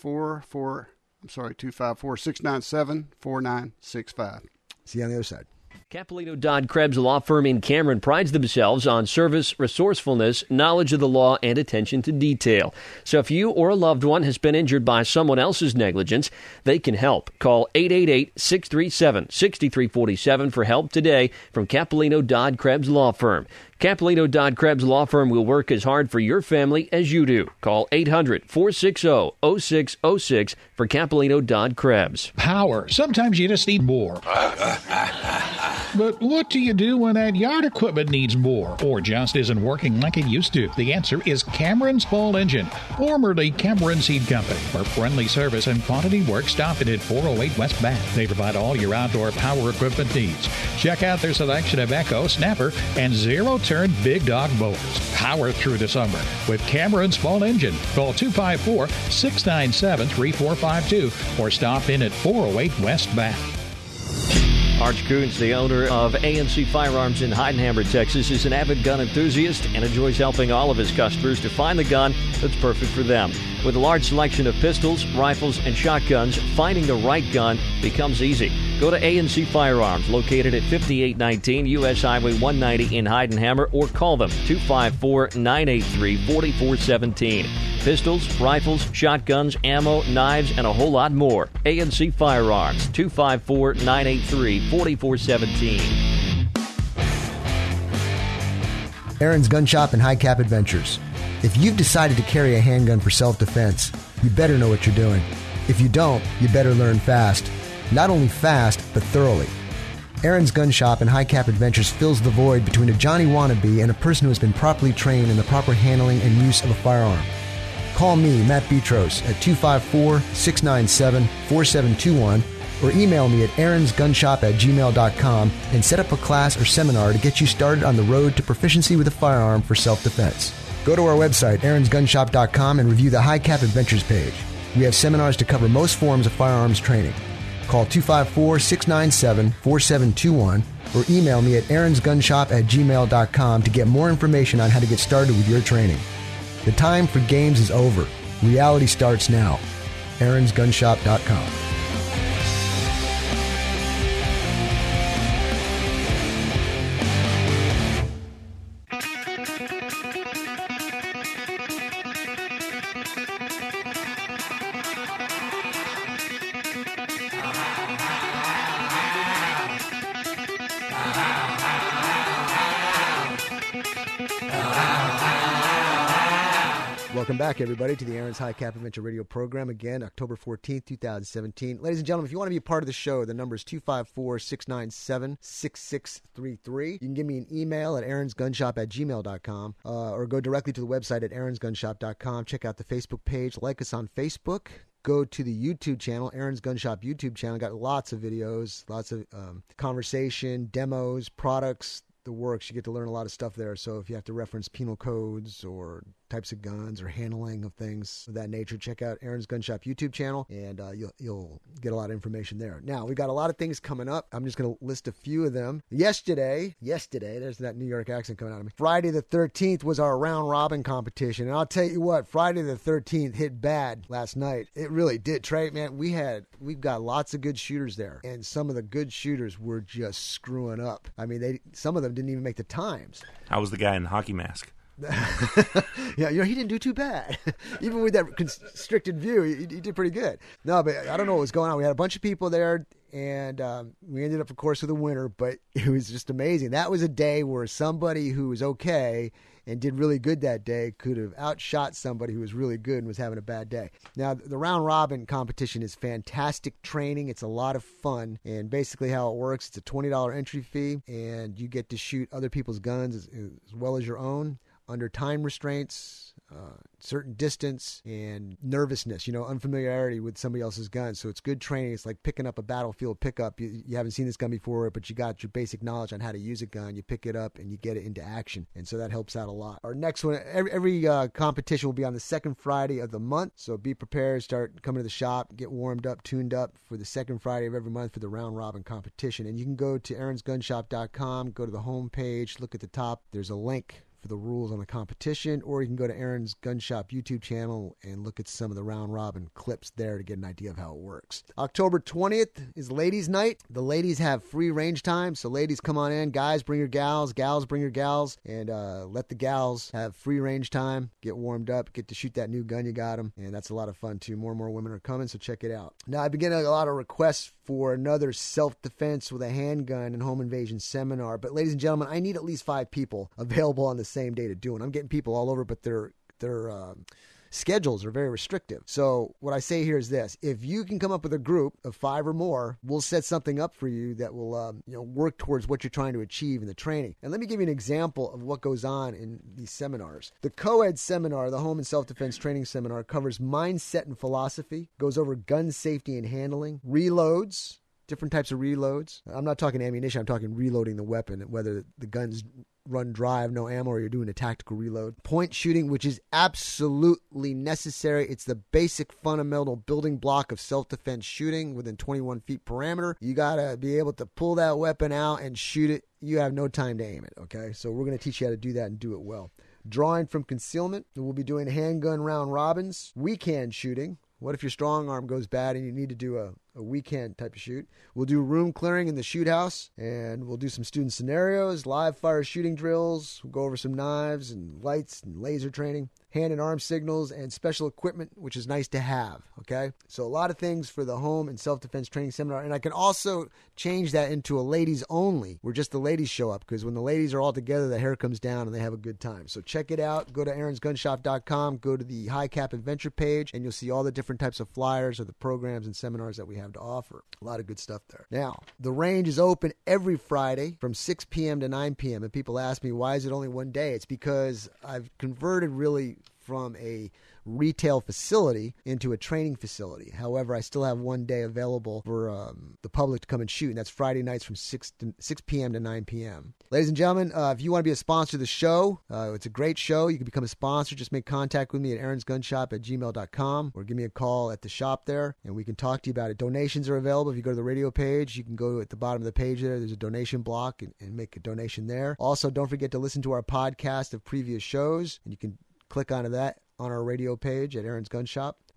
254-697-4965. See you on the other side. Capolino Dodd Krebs Law Firm in Cameron prides themselves on service, resourcefulness, knowledge of the law, and attention to detail. So if you or a loved one has been injured by someone else's negligence, they can help. Call 888-637-6347 for help today from Capolino Dodd Krebs Law Firm. Capolino Dodd Krebs Law Firm will work as hard for your family as you do. Call 800-460-0606 for Capolino Dodd Krebs. Power. Sometimes you just need more. But what do you do when that yard equipment needs more or just isn't working like it used to? The answer is Cameron Small Engine, formerly Cameron Seed Company. For friendly service and quantity work, stop it at 408 West Bath. They provide all your outdoor power equipment needs. Check out their selection of Echo, Snapper, and zero-turn Big Dog mowers. Power through the summer with Cameron Small Engine. Call 254-697-3452 or stop in at 408 West Bath. Arch Coons, the owner of ANC Firearms in Heidenhammer, Texas, is an avid gun enthusiast and enjoys helping all of his customers to find the gun that's perfect for them. With a large selection of pistols, rifles, and shotguns, finding the right gun becomes easy. Go to ANC Firearms, located at 5819 U.S. Highway 190 in Heidenhammer, or call them 254-983-4417. Pistols, rifles, shotguns, ammo, knives, and a whole lot more. ANC Firearms, 254-983-4417. Aaron's Gun Shop and High Cap Adventures. If you've decided to carry a handgun for self-defense, you better know what you're doing. If you don't, you better learn fast. Not only fast, but thoroughly. Aaron's Gun Shop and High Cap Adventures fills the void between a Johnny wannabe and a person who has been properly trained in the proper handling and use of a firearm. Call me, Matt Petros, at 254-697-4721 or email me at aaronsgunshop@gmail.com and set up a class or seminar to get you started on the road to proficiency with a firearm for self-defense. Go to our website, aaronsgunshop.com, and review the High Cap Adventures page. We have seminars to cover most forms of firearms training. Call 254-697-4721 or email me at aaronsgunshop@gmail.com to get more information on how to get started with your training. The time for games is over. Reality starts now. aaronsgunshop.com. Welcome back, everybody, to the Aaron's High Cap Adventure Radio program. Again, October 14th, 2017. Ladies and gentlemen, if you want to be a part of the show, the number is 254-697-6633. You can give me an email at aaronsgunshop@gmail.com or go directly to the website at aaronsgunshop.com. Check out the Facebook page. Like us on Facebook. Go to the YouTube channel, Aaron's Gun Shop YouTube channel. Got lots of videos, lots of conversation, demos, products, the works. You get to learn a lot of stuff there. So if you have to reference penal codes or types of guns or handling of things of that nature, check out Aaron's Gun Shop YouTube channel, and you'll get a lot of information there. Now, we got a lot of things coming up. I'm just going to list a few of them. Yesterday, there's that New York accent coming out of me. Friday the 13th was our round robin competition, and I'll tell you what, Friday the 13th hit bad last night. It really did. Trey, man, we've got lots of good shooters there, and some of the good shooters were just screwing up. I mean, some of them didn't even make the times. I was the guy in the hockey mask. Yeah, he didn't do too bad. Even with that constricted view, he did pretty good. No, but I don't know what was going on. We had a bunch of people there, and we ended up, of course, with a winner, but it was just amazing. That was a day where somebody who was okay and did really good that day could have outshot somebody who was really good and was having a bad day. Now, the round robin competition is fantastic training. It's a lot of fun, and basically how it works, it's a $20 entry fee, and you get to shoot other people's guns as well as your own, under time restraints, certain distance, and nervousness, unfamiliarity with somebody else's gun. So it's good training. It's like picking up a battlefield pickup. You haven't seen this gun before, but you got your basic knowledge on how to use a gun. You pick it up and you get it into action. And so that helps out a lot. Our next one, every competition will be on the second Friday of the month. So be prepared, start coming to the shop, get warmed up, tuned up for the second Friday of every month for the round robin competition. And you can go to aaronsgunshop.com, go to the home page, look at the top. There's a link for the rules on the competition, or you can go to Aaron's Gun Shop YouTube channel and look at some of the round robin clips there to get an idea of how it works. October 20th is ladies' night. The ladies have free range time, so ladies, come on in. Guys, bring your gals. Gals, bring your gals, and let the gals have free range time, get warmed up, get to shoot that new gun you got them, and that's a lot of fun too. More and more women are coming, so check it out. Now, I've been getting a lot of requests for another self-defense with a handgun and home invasion seminar, but ladies and gentlemen, I need at least 5 people available on the same day to do it. I'm getting people all over, but their schedules are very restrictive. So what I say here is this: if you can come up with a group of 5 or more, we'll set something up for you that will work towards what you're trying to achieve in the training. And let me give you an example of what goes on in these seminars. The co-ed seminar, the home and self-defense training seminar, covers mindset and philosophy, goes over gun safety and handling, reloads, different types of reloads. I'm not talking ammunition, I'm talking reloading the weapon, whether the gun's run dry, have no ammo, or you're doing a tactical reload. Point shooting, which is absolutely necessary. It's the basic fundamental building block of self-defense shooting within 21 feet perimeter. You got to be able to pull that weapon out and shoot it. You have no time to aim it, okay? So we're going to teach you how to do that and do it well. Drawing from concealment. We'll be doing handgun round robins. Weekend shooting. What if your strong arm goes bad and you need to do a weekend type of shoot? We'll do room clearing in the shoot house, and we'll do some student scenarios, live fire shooting drills. We'll go over some knives and lights and laser training, hand and arm signals, and special equipment, which is nice to have, okay? So a lot of things for the home and self-defense training seminar. And I can also change that into a ladies only, where just the ladies show up, because when the ladies are all together, the hair comes down and they have a good time. So check it out. Go to aaronsgunshop.com, go to the High Cap Adventure page, and you'll see all the different types of flyers of the programs and seminars that we have to offer. A lot of good stuff there. Now, the range is open every Friday from 6 p.m. to 9 p.m. And people ask me, why is it only one day? It's because I've converted really from a retail facility into a training facility. However, I still have one day available for the public to come and shoot, and that's Friday nights from 6 p.m. to 9 p.m. Ladies and gentlemen, if you want to be a sponsor of the show, it's a great show. You can become a sponsor. Just make contact with me at aaronsgunshop@gmail.com or give me a call at the shop there, and we can talk to you about it. Donations are available. If you go to the radio page, you can go at the bottom of the page there. There's a donation block and make a donation there. Also, don't forget to listen to our podcast of previous shows, and you can click onto that on our radio page at Aaron's Gun Shop. Go to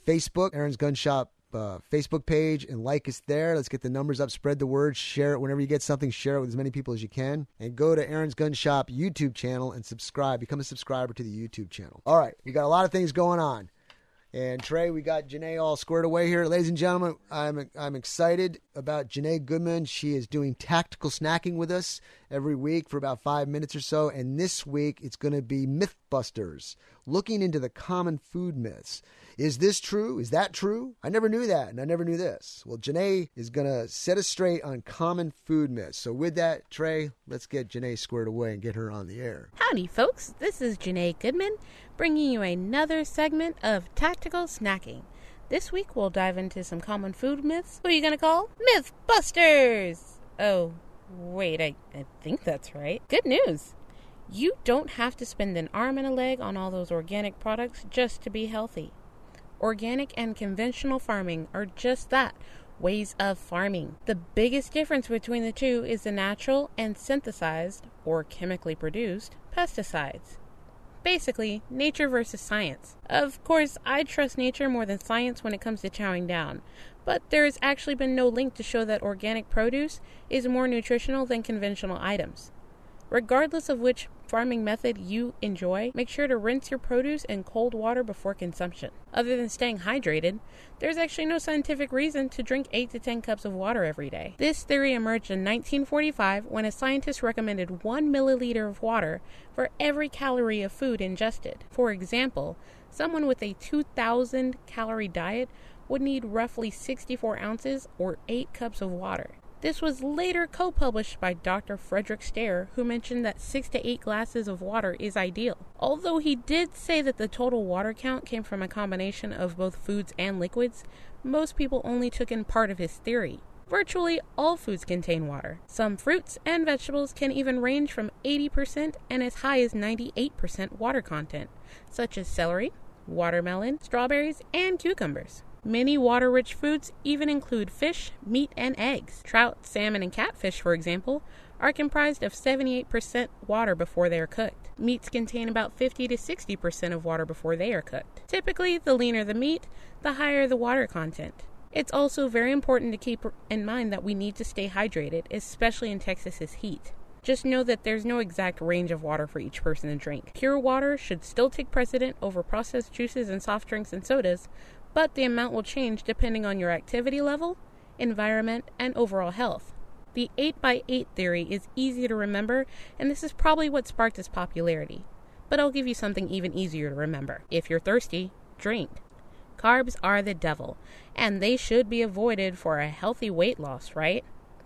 Facebook, Aaron's Gun Shop Facebook page, and like us there. Let's get the numbers up, spread the word, share it. Whenever you get something, share it with as many people as you can. And go to Aaron's Gun Shop YouTube channel and subscribe. Become a subscriber to the YouTube channel. All right, we got a lot of things going on. And Trey, we got Janae all squared away here. Ladies and gentlemen, I'm excited about Janae Goodman. She is doing tactical snacking with us every week for about 5 minutes or so. And this week, it's going to be Mythbusters, looking into the common food myths. Is this true? Is that true? I never knew that, and I never knew this. Well, Janae is going to set us straight on common food myths. So with that, Trey, let's get Janae squared away and get her on the air. Howdy, folks. This is Janae Goodman, bringing you another segment of Tactical Snacking. This week, we'll dive into some common food myths. Who are you going to call? Mythbusters! Oh, wait, I think that's right. Good news! You don't have to spend an arm and a leg on all those organic products just to be healthy. Organic and conventional farming are just that, ways of farming. The biggest difference between the two is the natural and synthesized, or chemically produced, pesticides. Basically, nature versus science. Of course, I trust nature more than science when it comes to chowing down, but there has actually been no link to show that organic produce is more nutritional than conventional items. Regardless of which farming method you enjoy, make sure to rinse your produce in cold water before consumption. Other than staying hydrated, there's actually no scientific reason to drink 8 to 10 cups of water every day. This theory emerged in 1945 when a scientist recommended 1 milliliter of water for every calorie of food ingested. For example, someone with a 2,000 calorie diet would need roughly 64 ounces or 8 cups of water. This was later co-published by Dr. Frederick Stare, who mentioned that 6 to 8 glasses of water is ideal. Although he did say that the total water count came from a combination of both foods and liquids, most people only took in part of his theory. Virtually all foods contain water. Some fruits and vegetables can even range from 80% and as high as 98% water content, such as celery, watermelon, strawberries, and cucumbers. Many water-rich foods even include fish, meat, and eggs. Trout, salmon, and catfish, for example, are comprised of 78% water before they are cooked. Meats contain about 50 to 60% of water before they are cooked. Typically, the leaner the meat, the higher the water content. It's also very important to keep in mind that we need to stay hydrated, especially in Texas's heat. Just know that there's no exact range of water for each person to drink. Pure water should still take precedent over processed juices and soft drinks and sodas, but the amount will change depending on your activity level, environment, and overall health. The 8x8 theory is easy to remember, and this is probably what sparked its popularity. But I'll give you something even easier to remember. If you're thirsty, drink. Carbs are the devil, and they should be avoided for a healthy weight loss, right?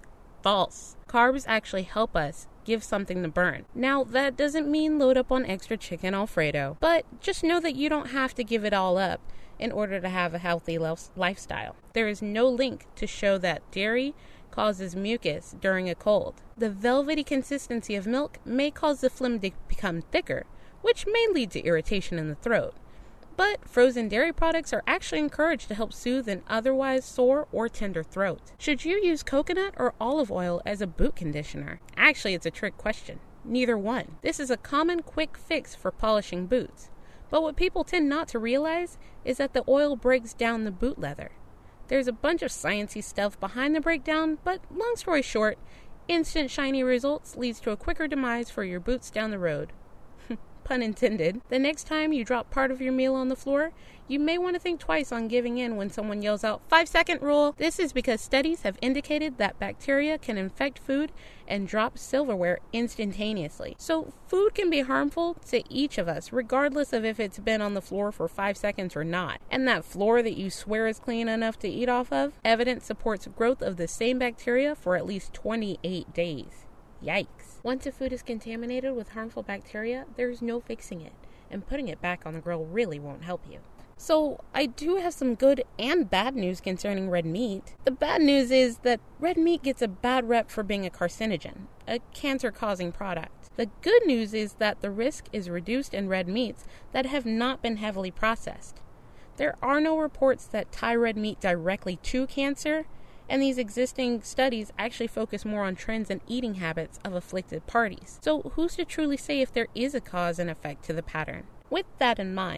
False. Carbs actually help us give something to burn. Now, that doesn't mean load up on extra chicken Alfredo, but just know that you don't have to give it all up in order to have a healthy lifestyle. There is no link to show that dairy causes mucus during a cold. The velvety consistency of milk may cause the phlegm to become thicker, which may lead to irritation in the throat. But frozen dairy products are actually encouraged to help soothe an otherwise sore or tender throat. Should you use coconut or olive oil as a boot conditioner? Actually, it's a trick question. Neither one. This is a common quick fix for polishing boots. But what people tend not to realize is that the oil breaks down the boot leather. There's a bunch of sciencey stuff behind the breakdown, but long story short, instant shiny results leads to a quicker demise for your boots down the road. Pun intended. The next time you drop part of your meal on the floor, you may want to think twice on giving in when someone yells out 5-second rule. This is because studies have indicated that bacteria can infect food and drop silverware instantaneously. So food can be harmful to each of us, regardless of if it's been on the floor for 5 seconds or not. And that floor that you swear is clean enough to eat off of, evidence supports growth of the same bacteria for at least 28 days. Yikes. Once a food is contaminated with harmful bacteria, there's no fixing it, and putting it back on the grill really won't help you. So, I do have some good and bad news concerning red meat. The bad news is that red meat gets a bad rep for being a carcinogen, a cancer-causing product. The good news is that the risk is reduced in red meats that have not been heavily processed. There are no reports that tie red meat directly to cancer, and these existing studies actually focus more on trends and eating habits of afflicted parties. So who's to truly say if there is a cause and effect to the pattern? With that in mind,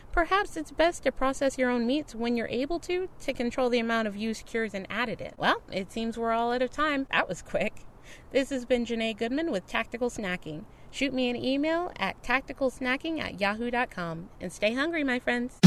Perhaps it's best to process your own meats when you're able to control the amount of used cures and additives. Well, it seems we're all out of time. That was quick. This has been Janae Goodman with Tactical Snacking. Shoot me an email at tacticalsnacking@yahoo.com. And stay hungry, my friends.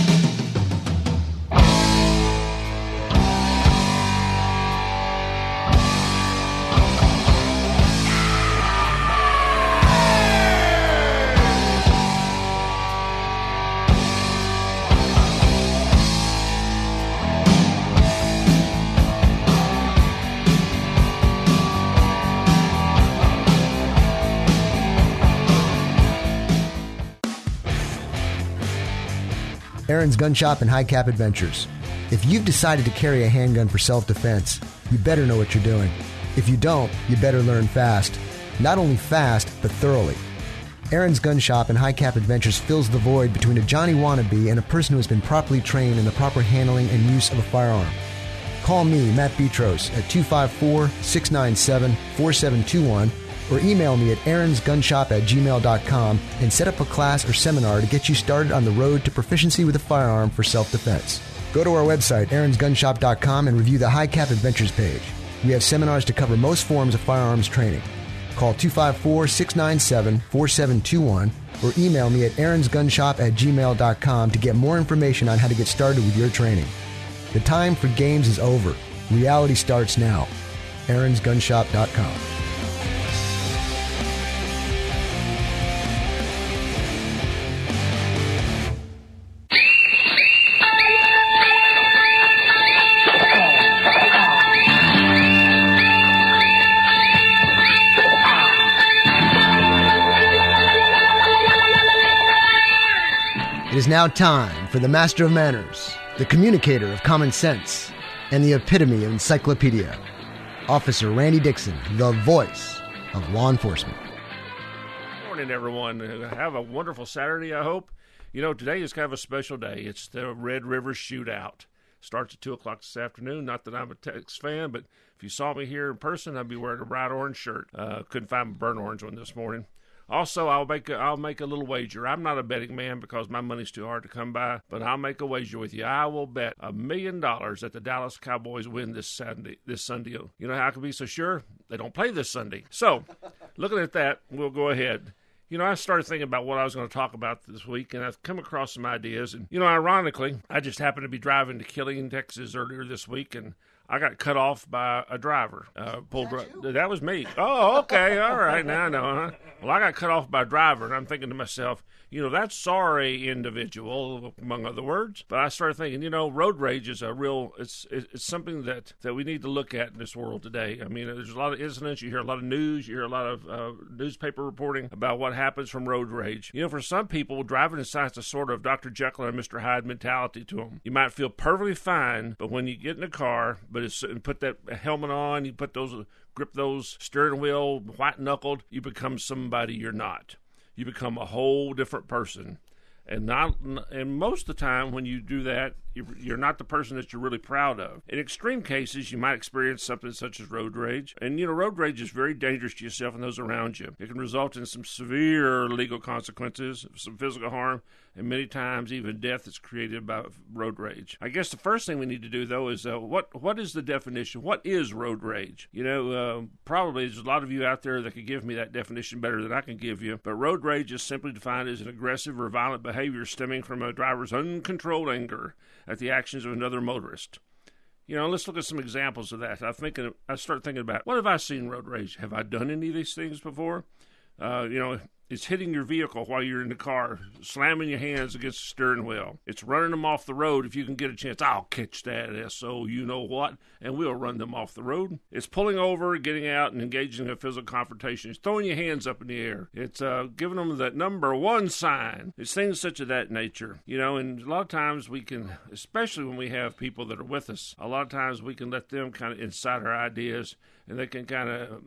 Aaron's Gun Shop and High Cap Adventures. If you've decided to carry a handgun for self-defense, you better know what you're doing. If you don't, you better learn fast. Not only fast, but thoroughly. Aaron's Gun Shop and High Cap Adventures fills the void between a Johnny wannabe and a person who has been properly trained in the proper handling and use of a firearm. Call me, Matt Betros, at 254-697-4721 or email me at aaronsgunshop@gmail.com and set up a class or seminar to get you started on the road to proficiency with a firearm for self-defense. Go to our website, aaronsgunshop.com, and review the High Cap Adventures page. We have seminars to cover most forms of firearms training. Call 254-697-4721 or email me at aaronsgunshop@gmail.com to get more information on how to get started with your training. The time for games is over. Reality starts now. aaronsgunshop.com. It is now time for the Master of Manners, the communicator of common sense, and the epitome of encyclopedia, Officer Randy Dixon, the voice of law enforcement. Good morning, everyone. Have a wonderful Saturday, I hope. You know, today is kind of a special day. It's the Red River Shootout. Starts at 2 o'clock this afternoon. Not that I'm a Tex fan, but if you saw me here in person, I'd be wearing a bright orange shirt. Couldn't find my burnt orange one this morning. Also, I'll make a little wager. I'm not a betting man because my money's too hard to come by, but I'll make a wager with you. I will bet $1 million that the Dallas Cowboys win this Sunday. You know how I can be so sure? They don't play this Sunday. So, looking at that, we'll go ahead. You know, I started thinking about what I was going to talk about this week, and I've come across some ideas. And, you know, ironically, I just happened to be driving to Killeen, Texas earlier this week, and I got cut off by a driver. That was me. Oh, okay. All right. Now I know, huh? Well, I got cut off by a driver, and I'm thinking to myself, you know, that's sorry individual, among other words. But I started thinking, you know, road rage is it's something that we need to look at in this world today. I mean, there's a lot of incidents. You hear a lot of news. You hear a lot of newspaper reporting about what happens from road rage. You know, for some people, driving incites a sort of Dr. Jekyll and Mr. Hyde mentality to them. You might feel perfectly fine, but when you get in a car, and put that helmet on, you grip those steering wheel, white-knuckled, you become somebody you're not. You become a whole different person. And most of the time when you do that, you're not the person that you're really proud of. In extreme cases, you might experience something such as road rage. And, you know, road rage is very dangerous to yourself and those around you. It can result in some severe legal consequences, some physical harm, and many times even death is created by road rage. I guess the first thing we need to do, though, is what is the definition? What is road rage? You know, probably there's a lot of you out there that could give me that definition better than I can give you. But road rage is simply defined as an aggressive or violent behavior stemming from a driver's uncontrolled anger at the actions of another motorist. You know, let's look at some examples of that. I start thinking about, what have I seen road rage? Have I done any of these things before? You know, it's hitting your vehicle while you're in the car, slamming your hands against the steering wheel. It's running them off the road. If you can get a chance, I'll catch that SO, you know what, and we'll run them off the road. It's pulling over, getting out, and engaging in a physical confrontation. It's throwing your hands up in the air. It's giving them that number one sign. It's things such of that nature. You know, and a lot of times we can, especially when we have people that are with us, a lot of times we can let them kind of incite our ideas, and they can kind of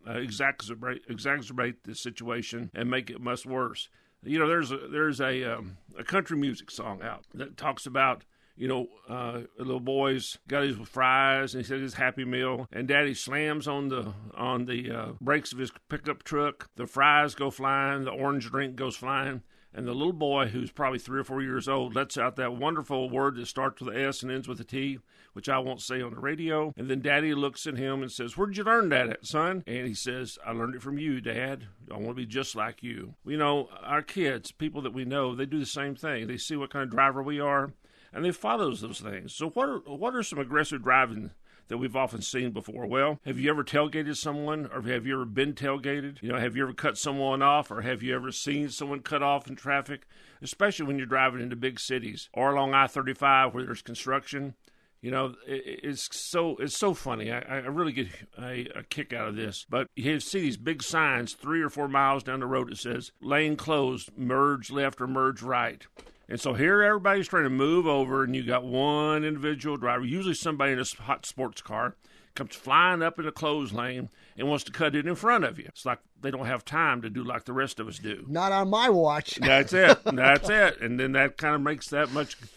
exacerbate the situation and make it much worse. You know, there's a country music song out that talks about, you know, a little boy's got his fries and he said his Happy Meal, and Daddy slams on the brakes of his pickup truck. The fries go flying, the orange drink goes flying, and the little boy, who's probably 3 or 4 years old, lets out that wonderful word that starts with an S and ends with a T, which I won't say on the radio. And then Daddy looks at him and says, "Where'd you learn that at, son?" And he says, "I learned it from you, Dad. I want to be just like you." You know, our kids, people that we know, they do the same thing. They see what kind of driver we are, and they follow those things. So what are some aggressive driving that we've often seen before? Well, have you ever tailgated someone, or have you ever been tailgated? You know, have you ever cut someone off, or have you ever seen someone cut off in traffic, especially when you're driving into big cities or along I-35 where there's construction? You know, it's so funny. I really get a kick out of this. But you see these big signs 3 or 4 miles down the road that says, "Lane closed, merge left or merge right." And so here everybody's trying to move over, and you got one individual driver, usually somebody in a hot sports car, comes flying up in the closed lane and wants to cut it in front of you. It's like they don't have time to do like the rest of us do. Not on my watch. That's it. That's it. And then that kind of makes that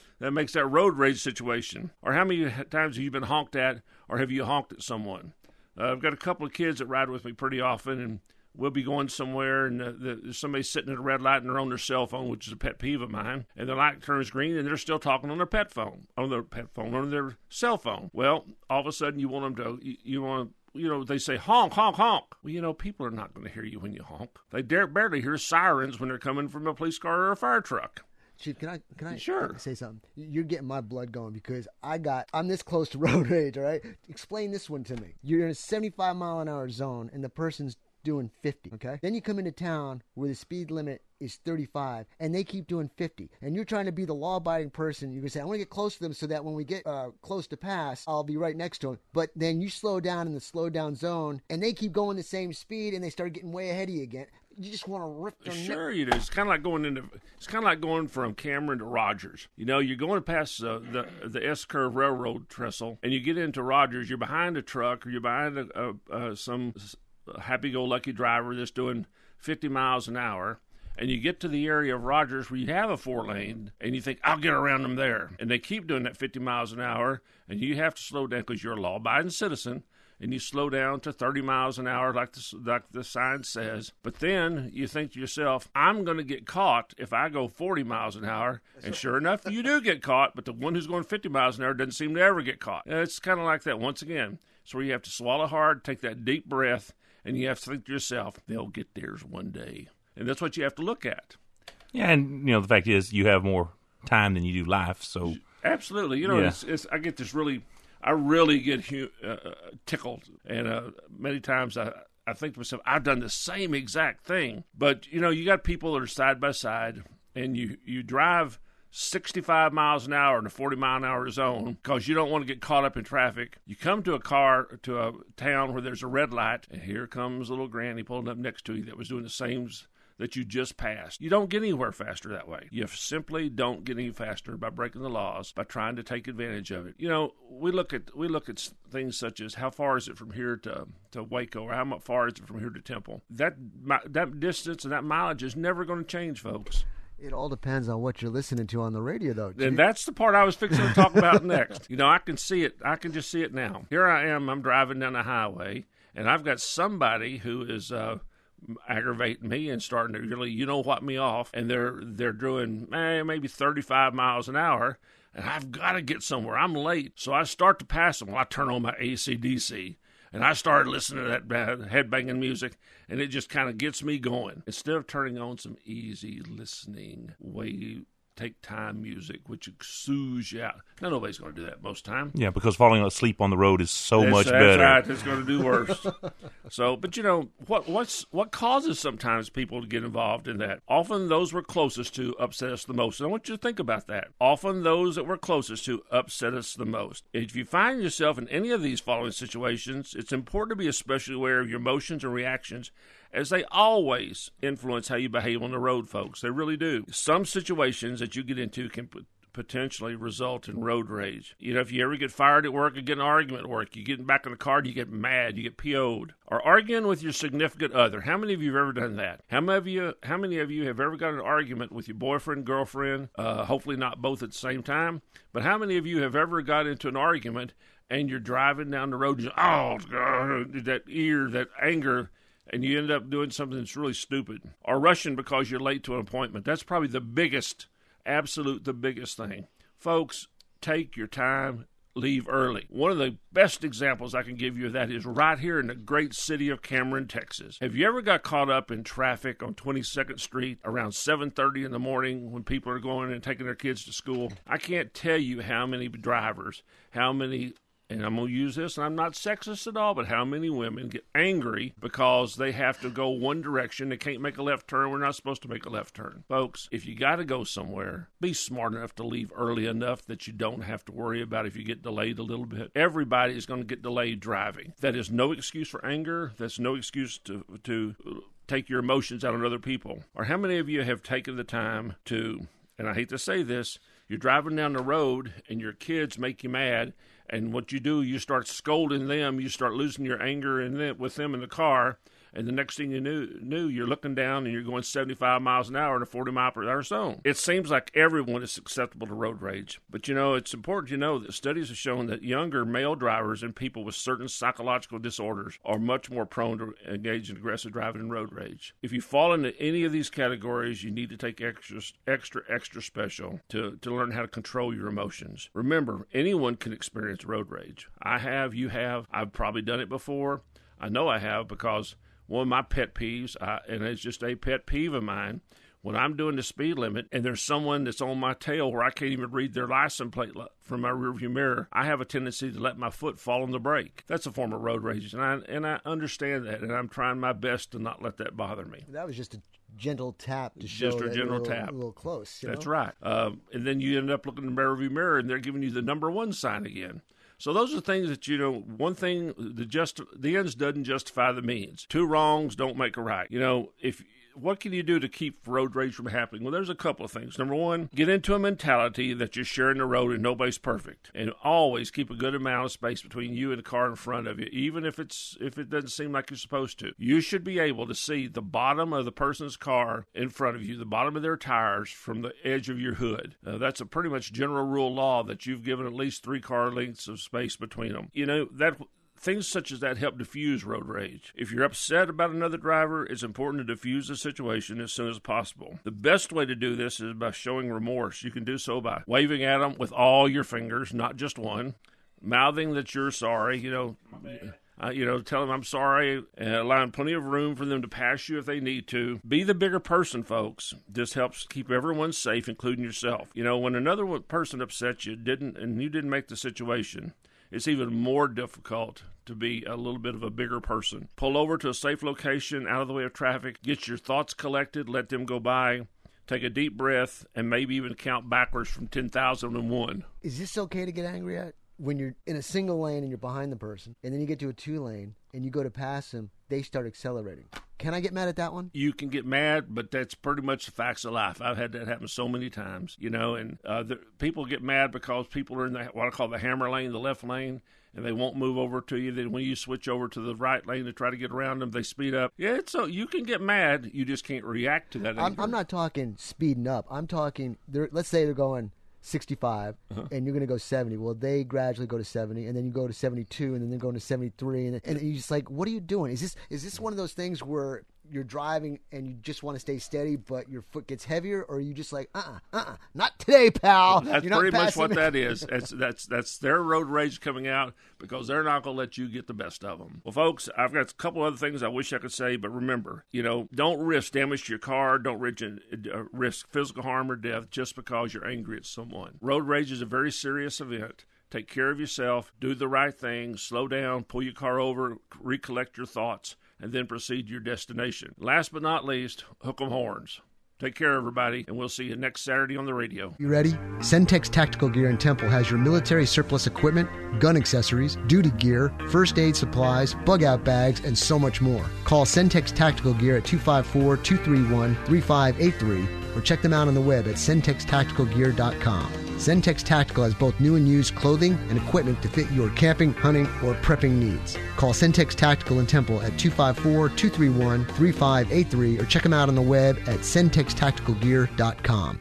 road rage situation. Or how many times have you been honked at, or have you honked at someone? I've got a couple of kids that ride with me pretty often, and we'll be going somewhere, and there's somebody sitting at a red light, and they're on their cell phone, which is a pet peeve of mine, and the light turns green, and they're still talking on their on their cell phone. Well, all of a sudden, you want them to, they say, "Honk, honk, honk." Well, people are not going to hear you when you honk. They barely hear sirens when they're coming from a police car or a fire truck. Chief, can I Sure. say something? You're getting my blood going because I'm this close to road rage, all right? Explain this one to me. You're in a 75-mile-an-hour zone, and the person's doing 50, okay? Then you come into town where the speed limit is 35, and they keep doing 50. And you're trying to be the law-abiding person. You're going to say, "I want to get close to them so that when we get close to pass, I'll be right next to them." But then you slow down in the slow-down zone, and they keep going the same speed, and they start getting way ahead of you again. You just want to rip their neck. Sure you do. It's kind of like going from Cameron to Rogers. You know, you're going past the S-curve railroad trestle, and you get into Rogers. You're behind a truck, or you're behind some happy-go-lucky driver that's doing 50 miles an hour, and you get to the area of Rogers where you have a 4-lane, and you think, "I'll get around them there." And they keep doing that 50 miles an hour, and you have to slow down because you're a law-abiding citizen, and you slow down to 30 miles an hour like the sign says. But then you think to yourself, "I'm going to get caught if I go 40 miles an hour." And sure enough, you do get caught, but the one who's going 50 miles an hour doesn't seem to ever get caught. And it's kind of like that once again. So you have to swallow hard, take that deep breath, and you have to think to yourself, "They'll get theirs one day." And that's what you have to look at. Yeah, and the fact is you have more time than you do life, so absolutely. Yeah. I get this I really get tickled, and many times I think to myself, I've done the same exact thing. But you got people that are side by side, and you drive 65 miles an hour in a 40-mile-an-hour zone because you don't want to get caught up in traffic. You come to a town where there's a red light, and here comes little Granny pulling up next to you that was doing the same that you just passed. You don't get anywhere faster that way. You simply don't get any faster by breaking the laws, by trying to take advantage of it. We look at things such as how far is it from here to Waco, or how far is it from here to Temple. That distance and that mileage is never going to change, folks. It all depends on what you're listening to on the radio, though. And that's the part I was fixing to talk about next. I can see it. I can just see it now. Here I am. I'm driving down the highway, and I've got somebody who is aggravating me and starting to really, what me off. And they're doing maybe 35 miles an hour, and I've got to get somewhere. I'm late. So I start to pass them. Well, I turn on my AC/DC. And I started listening to that headbanging music, and it just kind of gets me going. Instead of turning on some easy listening, take time music, which soothes you out. Now, nobody's going to do that most of the time. Yeah, because falling asleep on the road is much better. That's right. It's going to do worse. But what causes sometimes people to get involved in that? Often those we're closest to upset us the most. And I want you to think about that. Often those that we're closest to upset us the most. If you find yourself in any of these following situations, it's important to be especially aware of your emotions and reactions, as they always influence how you behave on the road, folks. They really do. Some situations that you get into can potentially result in road rage. If you ever get fired at work or get in an argument at work, you get back in the car and you get mad, you get PO'd. Or arguing with your significant other. How many of you have ever done that? How many of you have ever got an argument with your boyfriend, girlfriend, hopefully not both at the same time, but how many of you have ever got into an argument and you're driving down the road and that anger, and you end up doing something that's really stupid, or rushing because you're late to an appointment. That's probably the biggest thing. Folks, take your time. Leave early. One of the best examples I can give you of that is right here in the great city of Cameron, Texas. Have you ever got caught up in traffic on 22nd Street around 7:30 in the morning when people are going and taking their kids to school? I can't tell you how many drivers, and I'm going to use this, and I'm not sexist at all, but how many women get angry because they have to go one direction. They can't make a left turn. We're not supposed to make a left turn. Folks, if you got to go somewhere, be smart enough to leave early enough that you don't have to worry about if you get delayed a little bit. Everybody is going to get delayed driving. That is no excuse for anger. That's no excuse to take your emotions out on other people. Or how many of you have taken the time to, and I hate to say this, you're driving down the road and your kids make you mad, and what you do, you start scolding them, you start losing your anger with them in the car, and the next thing you knew, you're looking down and you're going 75 miles an hour in a 40-mile-per-hour zone. It seems like everyone is susceptible to road rage. But, it's important to know that studies have shown that younger male drivers and people with certain psychological disorders are much more prone to engage in aggressive driving and road rage. If you fall into any of these categories, you need to take extra special to learn how to control your emotions. Remember, anyone can experience road rage. I have, you have, I've probably done it before. I know I have, because one of my pet peeves, and it's just a pet peeve of mine, when I'm doing the speed limit and there's someone that's on my tail where I can't even read their license plate from my rearview mirror, I have a tendency to let my foot fall on the brake. That's a form of road rage, and I understand that, and I'm trying my best to not let that bother me. That was just a gentle tap to show just a gentle tap. A little close. That's right. And then you end up looking in the rearview mirror, and they're giving you the number 1 sign again. So those are things that, one thing, the ends doesn't justify the means. 2 wrongs don't make a right. What can you do to keep road rage from happening? Well, there's a couple of things. Number 1, get into a mentality that you're sharing the road and nobody's perfect. And always keep a good amount of space between you and the car in front of you, even if it doesn't seem like you're supposed to. You should be able to see the bottom of the person's car in front of you, the bottom of their tires from the edge of your hood. That's a pretty much general rule law that you've given at least 3 car lengths of space between them. Things such as that help diffuse road rage. If you're upset about another driver, it's important to diffuse the situation as soon as possible. The best way to do this is by showing remorse. You can do so by waving at them with all your fingers, not just one, mouthing that you're sorry, tell them I'm sorry, and allowing plenty of room for them to pass you if they need to. Be the bigger person, folks. This helps keep everyone safe, including yourself. When another person upsets you, and you didn't make the situation, it's even more difficult to be a little bit of a bigger person. Pull over to a safe location, out of the way of traffic, get your thoughts collected, let them go by, take a deep breath, and maybe even count backwards from 10,001. Is this okay to get angry at? When you're in a single lane and you're behind the person, and then you get to a 2-lane, and you go to pass them, they start accelerating. Can I get mad at that one? You can get mad, but that's pretty much the facts of life. I've had that happen so many times, and people get mad because people are in what I call the hammer lane, the left lane, and they won't move over to you. Then when you switch over to the right lane to try to get around them, they speed up. Yeah, so you can get mad. You just can't react to that anger. I'm not talking speeding up. I'm talking, let's say they're going 65, and you're going to go 70. Well, they gradually go to 70, and then you go to 72, and then they're going to 73, and you're just like, what are you doing? Is this one of those things where you're driving and you just want to stay steady, but your foot gets heavier, or are you just like, not today, pal? That's pretty much what that is. That's their road rage coming out because they're not going to let you get the best of them. Well, folks, I've got a couple other things I wish I could say, but remember, don't risk damage to your car. Don't risk physical harm or death just because you're angry at someone. Road rage is a very serious event. Take care of yourself. Do the right thing. Slow down. Pull your car over. Recollect your thoughts. And then proceed to your destination. Last but not least, hook 'em horns. Take care, everybody, and we'll see you next Saturday on the radio. You ready? Centex Tactical Gear in Temple has your military surplus equipment, gun accessories, duty gear, first aid supplies, bug-out bags, and so much more. Call Centex Tactical Gear at 254-231-3583 or check them out on the web at centextacticalgear.com. Centex Tactical has both new and used clothing and equipment to fit your camping, hunting, or prepping needs. Call Centex Tactical in Temple at 254-231-3583 or check them out on the web at centextacticalgear.com.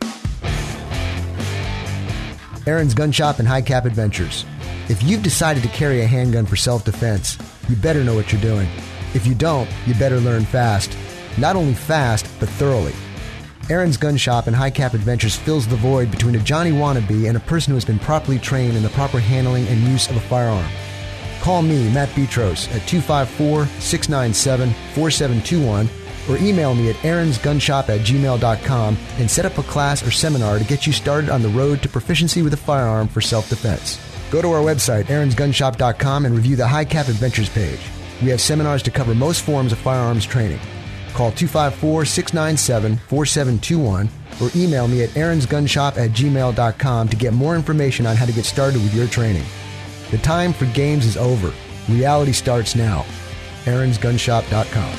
Aaron's Gun Shop and High Cap Adventures. If you've decided to carry a handgun for self-defense, you better know what you're doing. If you don't, you better learn fast. Not only fast, but thoroughly. Aaron's Gun Shop in High Cap Adventures fills the void between a Johnny wannabe and a person who has been properly trained in the proper handling and use of a firearm. Call me, Matt Petros, at 254-697-4721 or email me at aaronsgunshop@gmail.com and set up a class or seminar to get you started on the road to proficiency with a firearm for self-defense. Go to our website, aaronsgunshop.com, and review the High Cap Adventures page. We have seminars to cover most forms of firearms training. Call 254-697-4721 or email me at aaronsgunshop@gmail.com to get more information on how to get started with your training. The time for games is over. Reality starts now. aaronsgunshop.com.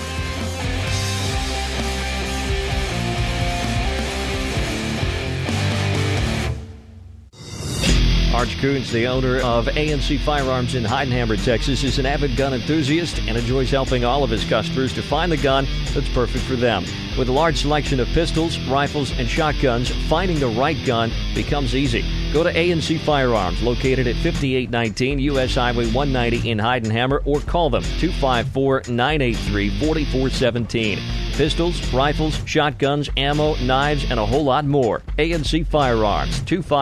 Arch Coons, the owner of ANC Firearms in Heidenhammer, Texas, is an avid gun enthusiast and enjoys helping all of his customers to find the gun that's perfect for them. With a large selection of pistols, rifles, and shotguns, finding the right gun becomes easy. Go to ANC Firearms, located at 5819 U.S. Highway 190 in Heidenhammer, or call them 254-983-4417. Pistols, rifles, shotguns, ammo, knives, and a whole lot more. ANC Firearms,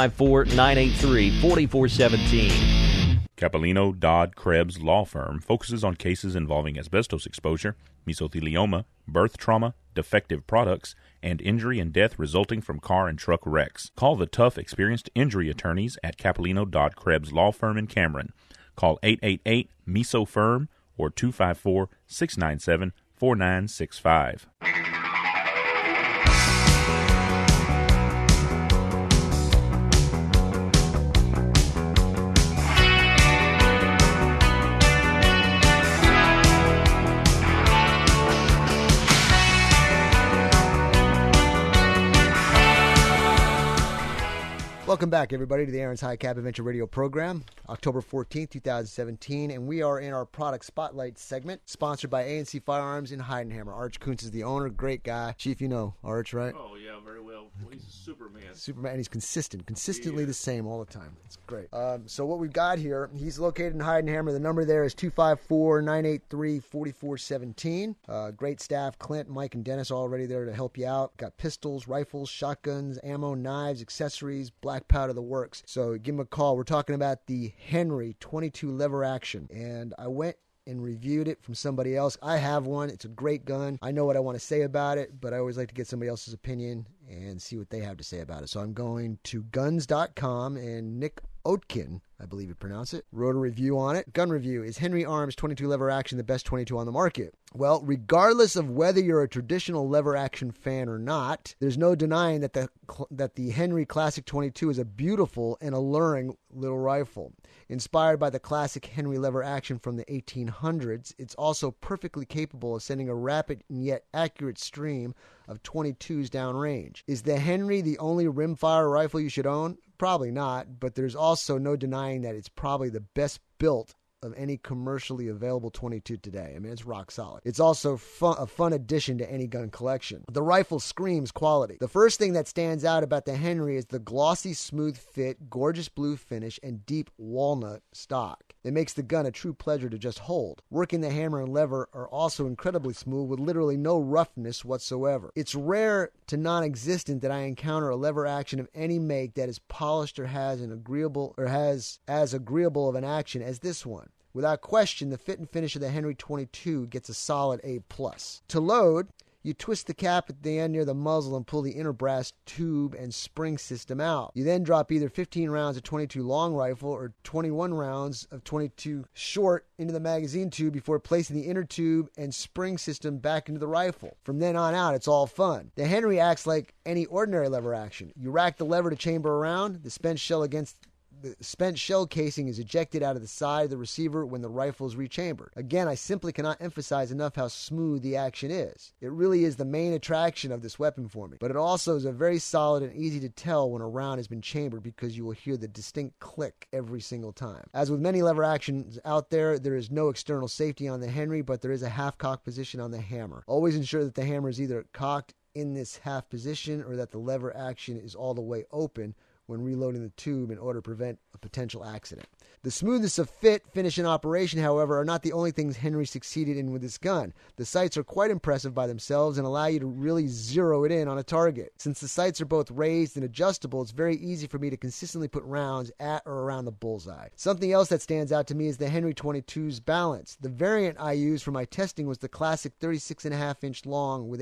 254-983-4417. Capellino, Dodd, Krebs Law Firm focuses on cases involving asbestos exposure, mesothelioma, birth trauma, defective products, and injury and death resulting from car and truck wrecks. Call the tough, experienced injury attorneys at Capellino, Dodd, Krebs Law Firm in Cameron. Call 888-MESO-FIRM or 254-697-4965. Welcome back, everybody, to the Aaron's High Cap Adventure Radio program, October 14th, 2017, and we are in our product spotlight segment, sponsored by ANC Firearms in Heidenhammer. Arch Kuntz is the owner, great guy. Chief, you know Arch, right? Oh, yeah, very well. He's a Superman. Superman, and he's consistently the same all the time. It's great. So what we've got here, he's located in Heidenhammer. The number there is 254-983-4417. Great staff, Clint, Mike, and Dennis all already there to help you out. Got pistols, rifles, shotguns, ammo, knives, accessories, black powder, the works. So give him a call. We're talking about the Henry 22 lever action, and I went and reviewed it from somebody else. I have one. It's a great gun. I know what I want to say about it, but I always like to get somebody else's opinion and see what they have to say about it. So I'm going to guns.com, and Nick Oetken, I believe you pronounce it, wrote a review on it. Gun review: is Henry Arms 22 lever action the best 22 on the market? Well, regardless of whether you're a traditional lever action fan or not, there's no denying that the Henry Classic 22 is a beautiful and alluring little rifle. Inspired by the classic Henry lever action from the 1800s, it's also perfectly capable of sending a rapid and yet accurate stream of 22s downrange. Is the Henry the only rimfire rifle you should own? Probably not, but there's also no denying that it's probably the best built of any commercially available 22 today. I mean, it's rock solid. It's also a fun addition to any gun collection. The rifle screams quality. The first thing that stands out about the Henry is the glossy, smooth fit, gorgeous blue finish, and deep walnut stock. It makes the gun a true pleasure to just hold. Working the hammer and lever are also incredibly smooth with literally no roughness whatsoever. It's rare to non-existent that I encounter a lever action of any make that is polished or has as agreeable of an action as this one. Without question, the fit and finish of the Henry 22 gets a solid A+. To load, you twist the cap at the end near the muzzle and pull the inner brass tube and spring system out. You then drop either 15 rounds of 22 long rifle or 21 rounds of 22 short into the magazine tube before placing the inner tube and spring system back into the rifle. From then on out, it's all fun. The Henry acts like any ordinary lever action. You rack the lever to chamber around, the spent shell casing is ejected out of the side of the receiver when the rifle is rechambered. Again, I simply cannot emphasize enough how smooth the action is. It really is the main attraction of this weapon for me, but it also is a very solid and easy to tell when a round has been chambered because you will hear the distinct click every single time. As with many lever actions out there is no external safety on the Henry, but there is a half-cock position on the hammer. Always ensure that the hammer is either cocked in this half position or that the lever action is all the way open when reloading the tube in order to prevent a potential accident. The smoothness of fit, finish, and operation, however, are not the only things Henry succeeded in with this gun. The sights are quite impressive by themselves and allow you to really zero it in on a target. Since the sights are both raised and adjustable, it's very easy for me to consistently put rounds at or around the bullseye. Something else that stands out to me is the Henry 22's balance. The variant I used for my testing was the classic 36.5-inch long with an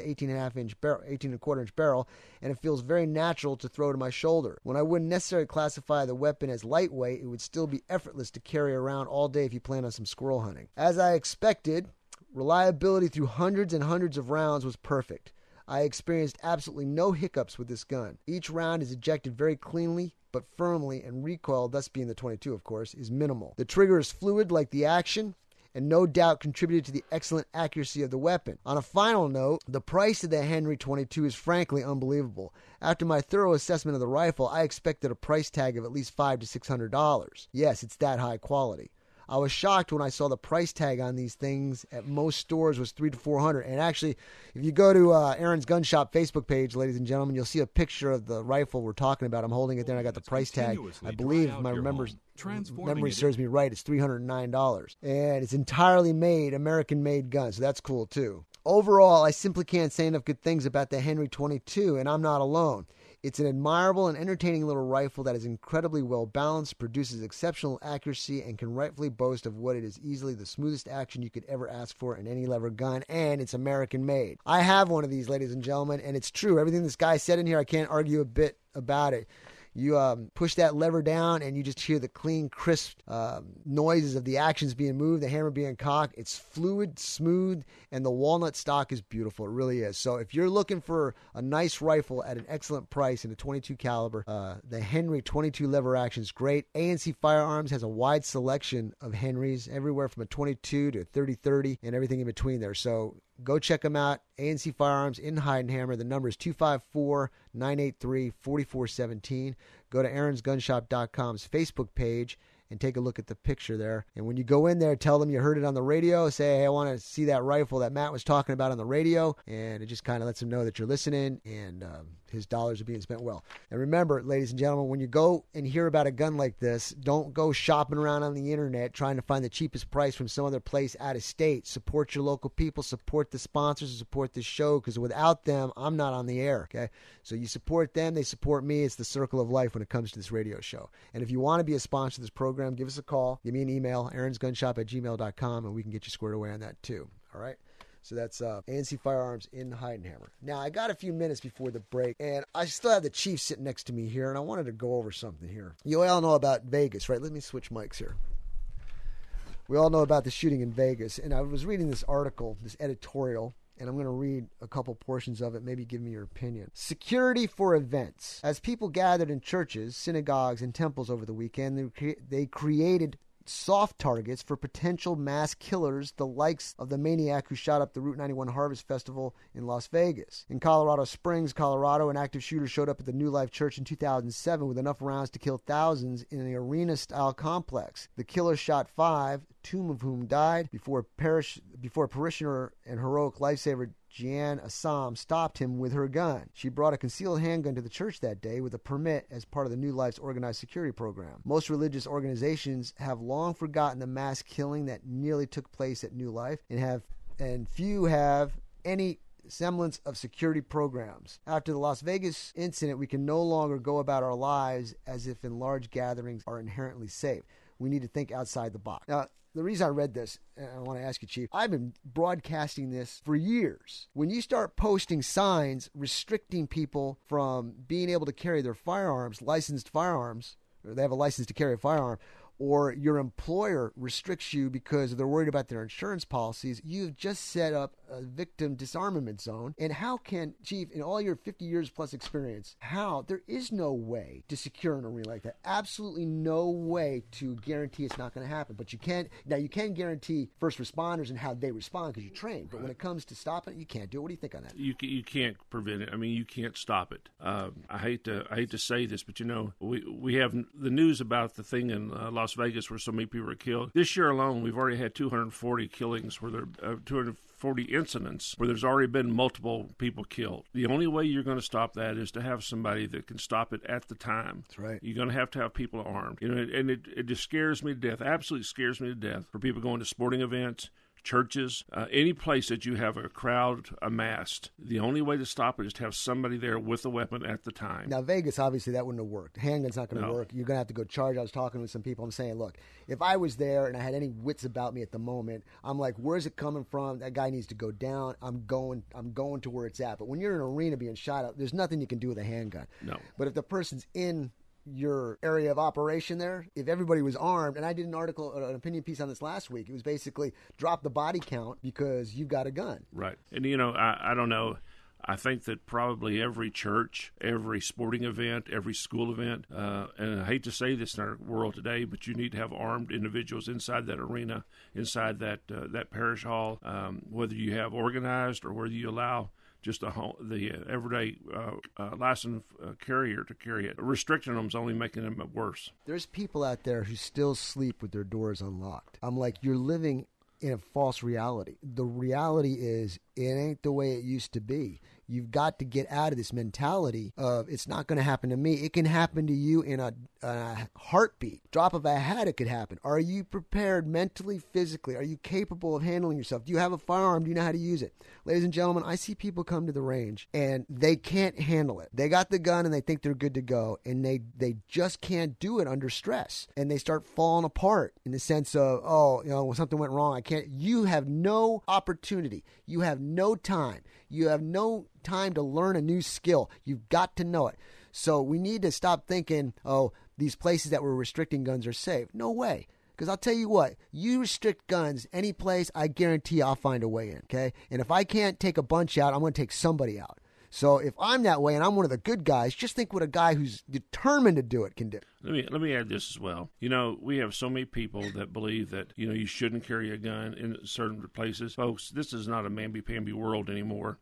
18.25-inch barrel, and it feels very natural to throw to my shoulder. When I wouldn't necessarily classify the weapon as lightweight, it would still be effortless to carry around all day if you plan on some squirrel hunting. As I expected, reliability through hundreds and hundreds of rounds was perfect. I experienced absolutely no hiccups with this gun. Each round is ejected very cleanly but firmly, and recoil, thus being the 22 of course, is minimal. The trigger is fluid like the action, and no doubt contributed to the excellent accuracy of the weapon. On a final note, the price of the Henry 22 is frankly unbelievable. After my thorough assessment of the rifle, I expected a price tag of at least $500 to $600. Yes, it's that high quality. I was shocked when I saw the price tag on these things at most stores was $300 to $400. And actually, if you go to Aaron's Gun Shop Facebook page, ladies and gentlemen, you'll see a picture of the rifle we're talking about. I'm holding it there, and I got the price tag. I believe, if my memory serves me right, it's $309. And it's entirely made, American-made gun, so that's cool too. Overall, I simply can't say enough good things about the Henry 22, and I'm not alone. It's an admirable and entertaining little rifle that is incredibly well balanced, produces exceptional accuracy, and can rightfully boast of what it is easily the smoothest action you could ever ask for in any lever gun, and it's American made. I have one of these, ladies and gentlemen, and it's true. Everything this guy said in here, I can't argue a bit about it. You push that lever down and you just hear the clean, crisp noises of the actions being moved, the hammer being cocked. It's fluid, smooth, and the walnut stock is beautiful. It really is. So if you're looking for a nice rifle at an excellent price in a 22 caliber, the Henry 22 lever action is great. ANC Firearms has a wide selection of Henrys, everywhere from a 22 to a 30-30 and everything in between there. So go check them out. ANC Firearms in Heidenhammer. The number is 254-983-4417. Go to aaronsgunshop.com's Facebook page and take a look at the picture there. And when you go in there, tell them you heard it on the radio. Say, hey, I want to see that rifle that Matt was talking about on the radio. And it just kind of lets them know that you're listening and his dollars are being spent well. And remember, ladies and gentlemen, when you go and hear about a gun like this, don't go shopping around on the internet trying to find the cheapest price from some other place out of state. Support your local people, support the sponsors, and support this show, because without them, I'm not on the air, okay? So you support them, they support me. It's the circle of life when it comes to this radio show. And if you want to be a sponsor of this program, give us a call, give me an email, aaronsgunshop@gmail.com, and we can get you squared away on that too, all right? So that's ANC Firearms in Heidenhammer. Now, I got a few minutes before the break, and I still have the Chief sitting next to me here, and I wanted to go over something here. You all know about Vegas, right? Let me switch mics here. We all know about the shooting in Vegas, and I was reading this article, this editorial, and I'm going to read a couple portions of it, maybe give me your opinion. Security for events. As people gathered in churches, synagogues, and temples over the weekend, they created soft targets for potential mass killers, the likes of the maniac who shot up the Route 91 Harvest Festival in Las Vegas. In Colorado Springs, Colorado, an active shooter showed up at the New Life Church in 2007 with enough rounds to kill thousands in an arena-style complex. The killer shot 5, 2 of whom died before a parishioner and heroic lifesaver Jeanne Assam stopped him with her gun. She brought a concealed handgun to the church that day with a permit as part of the New Life's organized security program. Most religious organizations have long forgotten the mass killing that nearly took place at New Life, and few have any semblance of security programs. After the Las Vegas incident, we can no longer go about our lives as if in large gatherings are inherently safe. We need to think outside the box. Now, the reason I read this, and I want to ask you, Chief, I've been broadcasting this for years. When you start posting signs restricting people from being able to carry their firearms, licensed firearms, or they have a license to carry a firearm, or your employer restricts you because they're worried about their insurance policies, you've just set up a victim disarmament zone. And how can, Chief, in all your 50 years plus experience, there is no way to secure an arena like that. Absolutely no way to guarantee it's not going to happen. But you can guarantee first responders and how they respond because you're trained. But when it comes to stopping it, you can't do it. What do you think on that? You can't prevent it. I mean, you can't stop it. I hate to say this, but we have the news about the thing in Las Vegas where so many people were killed. This year alone, we've already had 240 killings, where there 40 incidents where there's already been multiple people killed. The only way you're going to stop that is to have somebody that can stop it at the time. That's right. You're going to have people armed. And it just scares me to death, absolutely scares me to death, for people going to sporting events, churches, any place that you have a crowd amassed. The only way to stop it is to have somebody there with a weapon at the time. Now, Vegas, obviously, that wouldn't have worked. Handgun's not going to work. You're going to have to go charge. I was talking with some people. I'm saying, look, if I was there and I had any wits about me at the moment, I'm like, where's it coming from? That guy needs to go down. I'm going to where it's at. But when you're in an arena being shot at, there's nothing you can do with a handgun. No. But if the person's in your area of operation there, if everybody was armed, and I did an opinion piece on this last week, it was basically drop the body count because you've got a gun. Right. And, I don't know. I think that probably every church, every sporting event, every school event, and I hate to say this in our world today, but you need to have armed individuals inside that arena, inside that parish hall, whether you have organized or whether you allow just the everyday licensed carrier to carry it. Restricting them is only making them worse. There's people out there who still sleep with their doors unlocked. I'm like, you're living in a false reality. The reality is it ain't the way it used to be. You've got to get out of this mentality of it's not going to happen to me. It can happen to you in a heartbeat. Drop of a hat, it could happen. Are you prepared mentally, physically? Are you capable of handling yourself? Do you have a firearm? Do you know how to use it? Ladies and gentlemen, I see people come to the range and they can't handle it. They got the gun and they think they're good to go, and they just can't do it under stress. And they start falling apart in the sense of, when something went wrong, I can't. You have no opportunity. You have no time. You have no time to learn a new skill. You've got to know it. So we need to stop thinking, these places that we're restricting guns are safe. No way. Because I'll tell you what, you restrict guns any place, I guarantee I'll find a way in, okay? And if I can't take a bunch out, I'm going to take somebody out. So if I'm that way and I'm one of the good guys, just think what a guy who's determined to do it can do. Let me add this as well. We have so many people that believe that, you shouldn't carry a gun in certain places. Folks, this is not a mamby-pamby world anymore.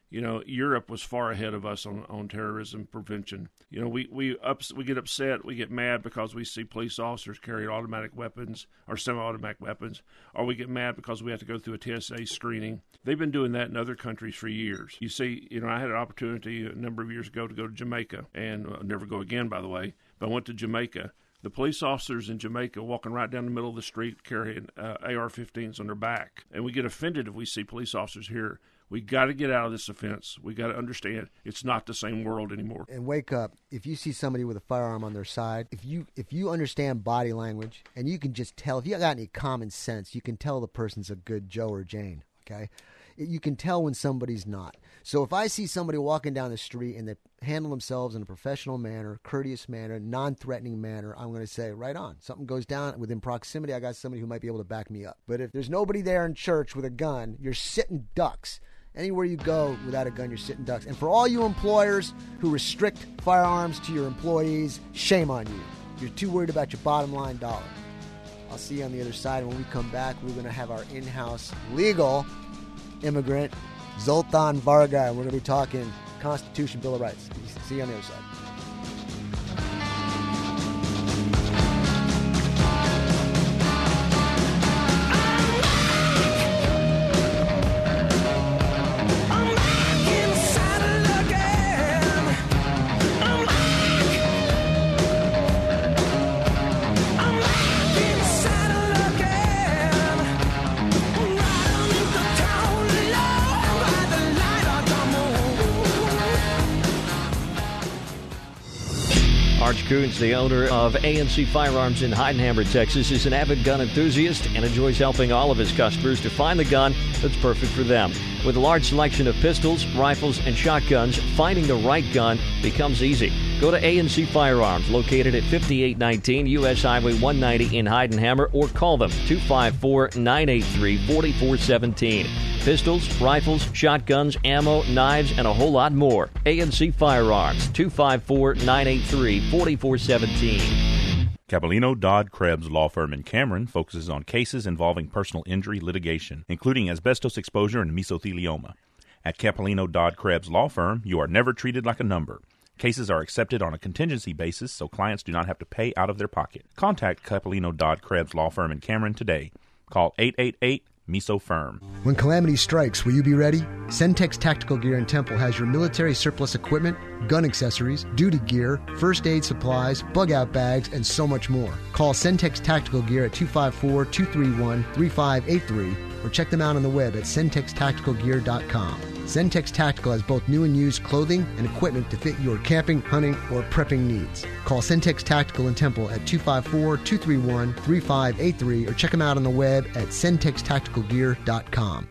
Europe was far ahead of us on terrorism prevention. We get upset, we get mad because we see police officers carry automatic weapons or semi-automatic weapons, or we get mad because we have to go through a TSA screening. They've been doing that in other countries for years. You see, I had an opportunity a number of years ago to go to Jamaica, and I'll never go again, by the way, but I went to Jamaica. The police officers in Jamaica walking right down the middle of the street carrying AR-15s on their back. And we get offended if we see police officers here. We got to get out of this offense. We got to understand it's not the same world anymore. And wake up. If you see somebody with a firearm on their side, if you understand body language, and you can just tell, if you got any common sense, you can tell the person's a good Joe or Jane, okay? You can tell when somebody's not. So if I see somebody walking down the street and they handle themselves in a professional manner, courteous manner, non-threatening manner, I'm going to say, right on. Something goes down within proximity, I got somebody who might be able to back me up. But if there's nobody there in church with a gun, you're sitting ducks. Anywhere you go without a gun, you're sitting ducks. And for all you employers who restrict firearms to your employees, shame on you. You're too worried about your bottom line dollar. I'll see you on the other side. And when we come back, we're going to have our in-house legal immigrant, Zoltan Varga. We're going to be talking Constitution, Bill of Rights. See you on the other side. Arch Coons, the owner of ANC Firearms in Heidenhammer, Texas, is an avid gun enthusiast and enjoys helping all of his customers to find the gun that's perfect for them. With a large selection of pistols, rifles, and shotguns, finding the right gun becomes easy. Go to ANC Firearms, located at 5819 U.S. Highway 190 in Heidenhammer, or call them 254-983-4417. Pistols, rifles, shotguns, ammo, knives, and a whole lot more. ANC Firearms, 254-983-4417. Capellino Dodd Krebs Law Firm in Cameron focuses on cases involving personal injury litigation, including asbestos exposure and mesothelioma. At Capellino Dodd Krebs Law Firm, you are never treated like a number. Cases are accepted on a contingency basis, so clients do not have to pay out of their pocket. Contact Capellino Dodd Krebs Law Firm in Cameron today. Call Miso Firm. When calamity strikes, will you be ready? Centex Tactical Gear in Temple has your military surplus equipment, gun accessories, duty gear, first aid supplies, bug-out bags, and so much more. Call Centex Tactical Gear at 254-231-3583 or check them out on the web at centextacticalgear.com. Centex Tactical has both new and used clothing and equipment to fit your camping, hunting, or prepping needs. Call Centex Tactical in Temple at 254-231-3583 or check them out on the web at centextacticalgear.com.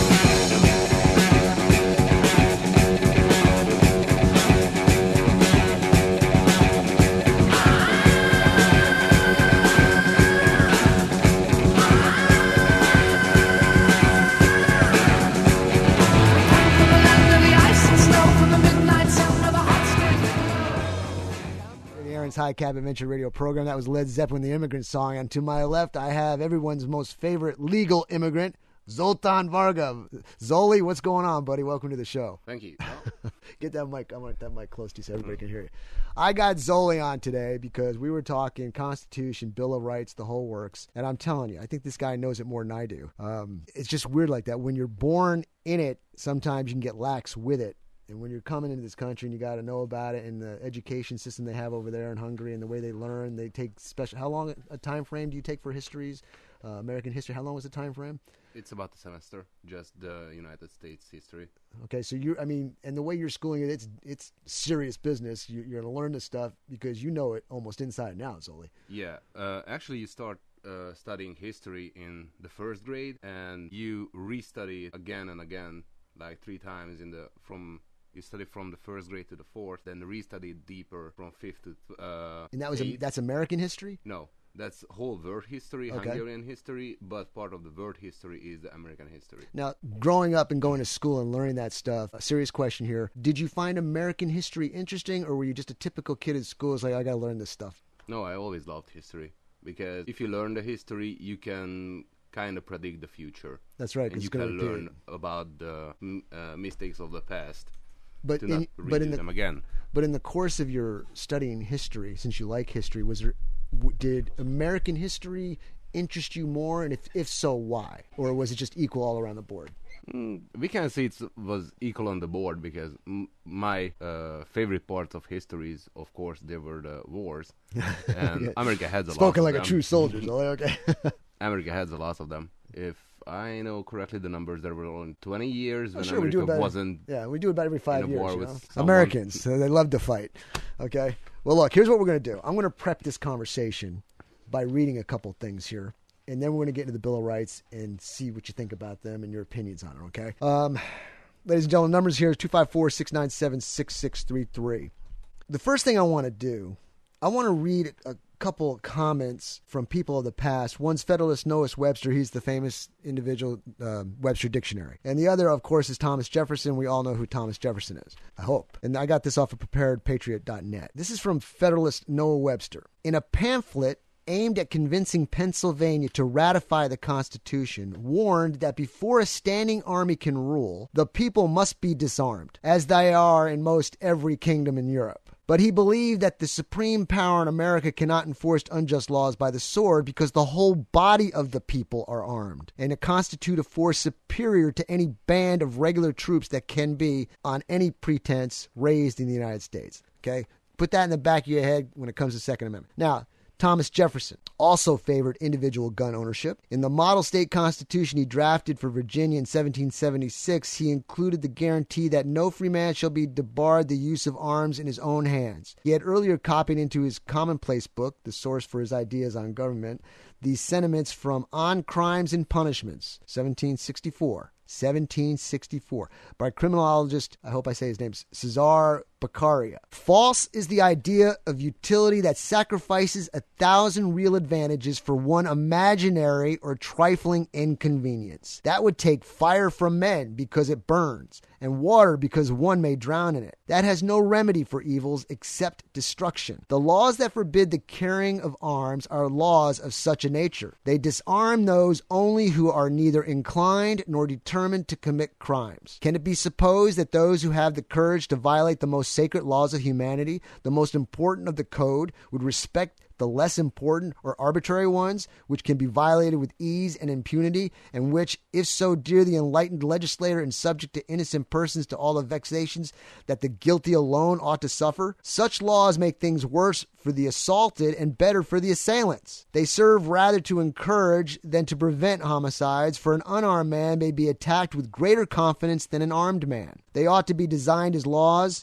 High Cap Adventure Radio program. That was Led Zeppelin, the Immigrant Song. And to my left, I have everyone's most favorite legal immigrant, Zoltan Varga. Zoli, what's going on, buddy? Welcome to the show. Thank you. Get that mic. I want that mic close to you so everybody can hear you. I got Zoli on today because we were talking Constitution, Bill of Rights, the whole works. And I'm telling you, I think this guy knows it more than I do. It's just weird like that. When you're born in it, sometimes you can get lax with it. And when you're coming into this country and you got to know about it and the education system they have over there in Hungary and the way they learn, they take special. How long a time frame do you take for histories, American history? How long was the time frame? It's about a semester, just the United States history. Okay, so and the way you're schooling it, it's serious business. You're going to learn this stuff because you know it almost inside and out, Zoli. Yeah, actually you start studying history in the first grade and you restudy it again and again, like 3 times You study from the first grade to the fourth, then restudy it deeper from fifth to and that's American history? No, that's whole world history, okay. Hungarian history, but part of the world history is the American history. Now, growing up and going to school and learning that stuff, a serious question here. Did you find American history interesting, or were you just a typical kid at school who's like, I got to learn this stuff? No, I always loved history, because if you learn the history, you can kind of predict the future. That's right, and you can learn about the mistakes of the past. But to not redo them again. But in the course of your studying history, since you like history, did American history interest you more, and if so, why? Or was it just equal all around the board? We can say it was equal on the board because my favorite parts of history is, of course, there were the wars, and yeah. America has a lot of them. Spoken like a true soldier, so okay. America has a lot of them. If I know correctly, the numbers there were only 20 years when sure, America wasn't. Yeah, we do it about every 5 years. War with Americans, so they love to fight. Okay. Well, look, here's what we're going to do. I'm going to prep this conversation by reading a couple things here, and then we're going to get into the Bill of Rights and see what you think about them and your opinions on it. Okay. Ladies and gentlemen, numbers here is 254-697-6633. The first thing I want to do, I want to read a couple of comments from people of the past. One's Federalist Noah Webster. He's the famous individual Webster Dictionary. And the other, of course, is Thomas Jefferson. We all know who Thomas Jefferson is, I hope. And I got this off of preparedpatriot.net. This is from Federalist Noah Webster. In a pamphlet aimed at convincing Pennsylvania to ratify the Constitution, warned that before a standing army can rule, the people must be disarmed, as they are in most every kingdom in Europe. But he believed that the supreme power in America cannot enforce unjust laws by the sword because the whole body of the people are armed and to constitute a force superior to any band of regular troops that can be, on any pretense, raised in the United States. Okay? Put that in the back of your head when it comes to Second Amendment. Now, Thomas Jefferson also favored individual gun ownership. In the model state constitution he drafted for Virginia in 1776, he included the guarantee that no free man shall be debarred the use of arms in his own hands. He had earlier copied into his commonplace book, the source for his ideas on government, these sentiments from On Crimes and Punishments, 1764, by criminologist, I hope I say his name, Cesar Beccaria. False is the idea of utility that sacrifices 1,000 real advantages for one imaginary or trifling inconvenience. That would take fire from men because it burns, and water because one may drown in it. That has no remedy for evils except destruction. The laws that forbid the carrying of arms are laws of such a nature. They disarm those only who are neither inclined nor determined to commit crimes. Can it be supposed that those who have the courage to violate the most sacred laws of humanity, the most important of the code, would respect the less important or arbitrary ones, which can be violated with ease and impunity, and which, if so dear the enlightened legislator and subject to innocent persons to all the vexations that the guilty alone ought to suffer, such laws make things worse for the assaulted and better for the assailants. They serve rather to encourage than to prevent homicides, for an unarmed man may be attacked with greater confidence than an armed man. They ought to be designated as laws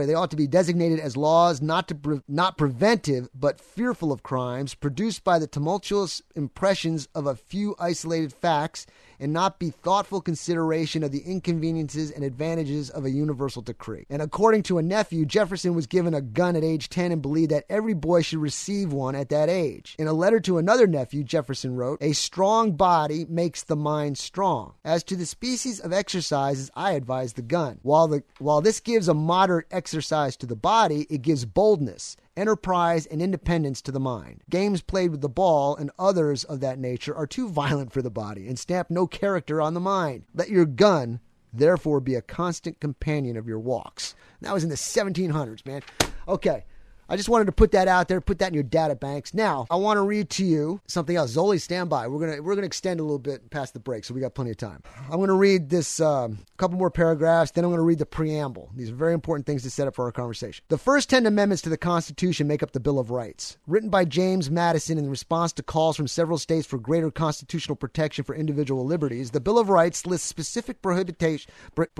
not preventive but fearful of crimes produced by the tumultuous impressions of a few isolated facts, and not be thoughtful consideration of the inconveniences and advantages of a universal decree. And according to a nephew, Jefferson was given a gun at age 10 and believed that every boy should receive one at that age. In a letter to another nephew, Jefferson wrote, "A strong body makes the mind strong. As to the species of exercises, I advise the gun. While this gives a moderate exercise to the body, it gives boldness, enterprise, and independence to the mind. Games played with the ball and others of that nature are too violent for the body and stamp no character on the mind. Let your gun, therefore, be a constant companion of your walks." And that was in the 1700s, man. Okay. I just wanted to put that out there, put that in your data banks. Now, I want to read to you something else. Zoli, stand by. We're gonna extend a little bit past the break, so we got plenty of time. I'm going to read this couple more paragraphs, then I'm going to read the preamble. These are very important things to set up for our conversation. The first 10 amendments to the Constitution make up the Bill of Rights. Written by James Madison in response to calls from several states for greater constitutional protection for individual liberties, the Bill of Rights lists specific prohibition.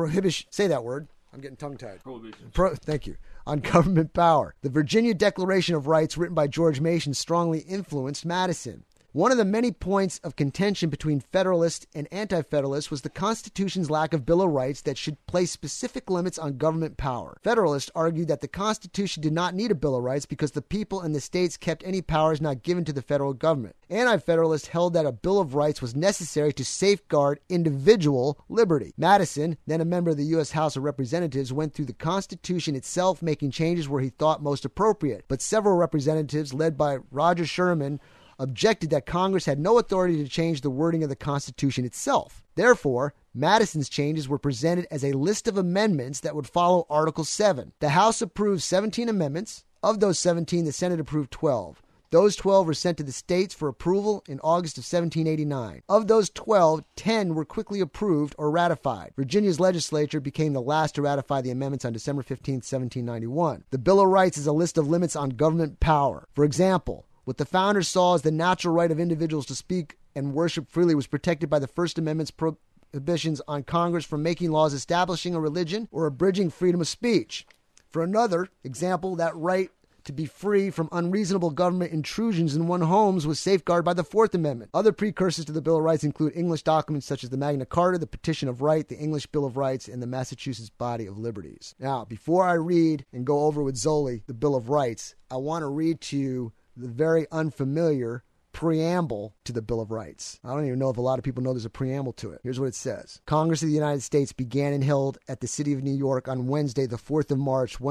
Say that word. I'm getting tongue-tied. Thank you. On government power. The Virginia Declaration of Rights, written by George Mason, strongly influenced Madison. One of the many points of contention between Federalists and Anti-Federalists was the Constitution's lack of Bill of Rights that should place specific limits on government power. Federalists argued that the Constitution did not need a Bill of Rights because the people and the states kept any powers not given to the federal government. Anti-Federalists held that a Bill of Rights was necessary to safeguard individual liberty. Madison, then a member of the U.S. House of Representatives, went through the Constitution itself, making changes where he thought most appropriate. But several representatives, led by Roger Sherman, objected that Congress had no authority to change the wording of the Constitution itself. Therefore, Madison's changes were presented as a list of amendments that would follow Article 7. The House approved 17 amendments. Of those 17, the Senate approved 12. Those 12 were sent to the states for approval in August of 1789. Of those 12, 10 were quickly approved or ratified. Virginia's legislature became the last to ratify the amendments on December 15, 1791. The Bill of Rights is a list of limits on government power. For example, what the founders saw as the natural right of individuals to speak and worship freely was protected by the First Amendment's prohibitions on Congress from making laws establishing a religion or abridging freedom of speech. For another example, that right to be free from unreasonable government intrusions in one's homes was safeguarded by the Fourth Amendment. Other precursors to the Bill of Rights include English documents such as the Magna Carta, the Petition of Right, the English Bill of Rights, and the Massachusetts Body of Liberties. Now, before I read and go over with Zoli the Bill of Rights, I want to read to you the very unfamiliar preamble to the Bill of Rights. I don't even know if a lot of people know there's a preamble to it. Here's what it says. Congress of the United States began and held at the city of New York on Wednesday, the 4th of March,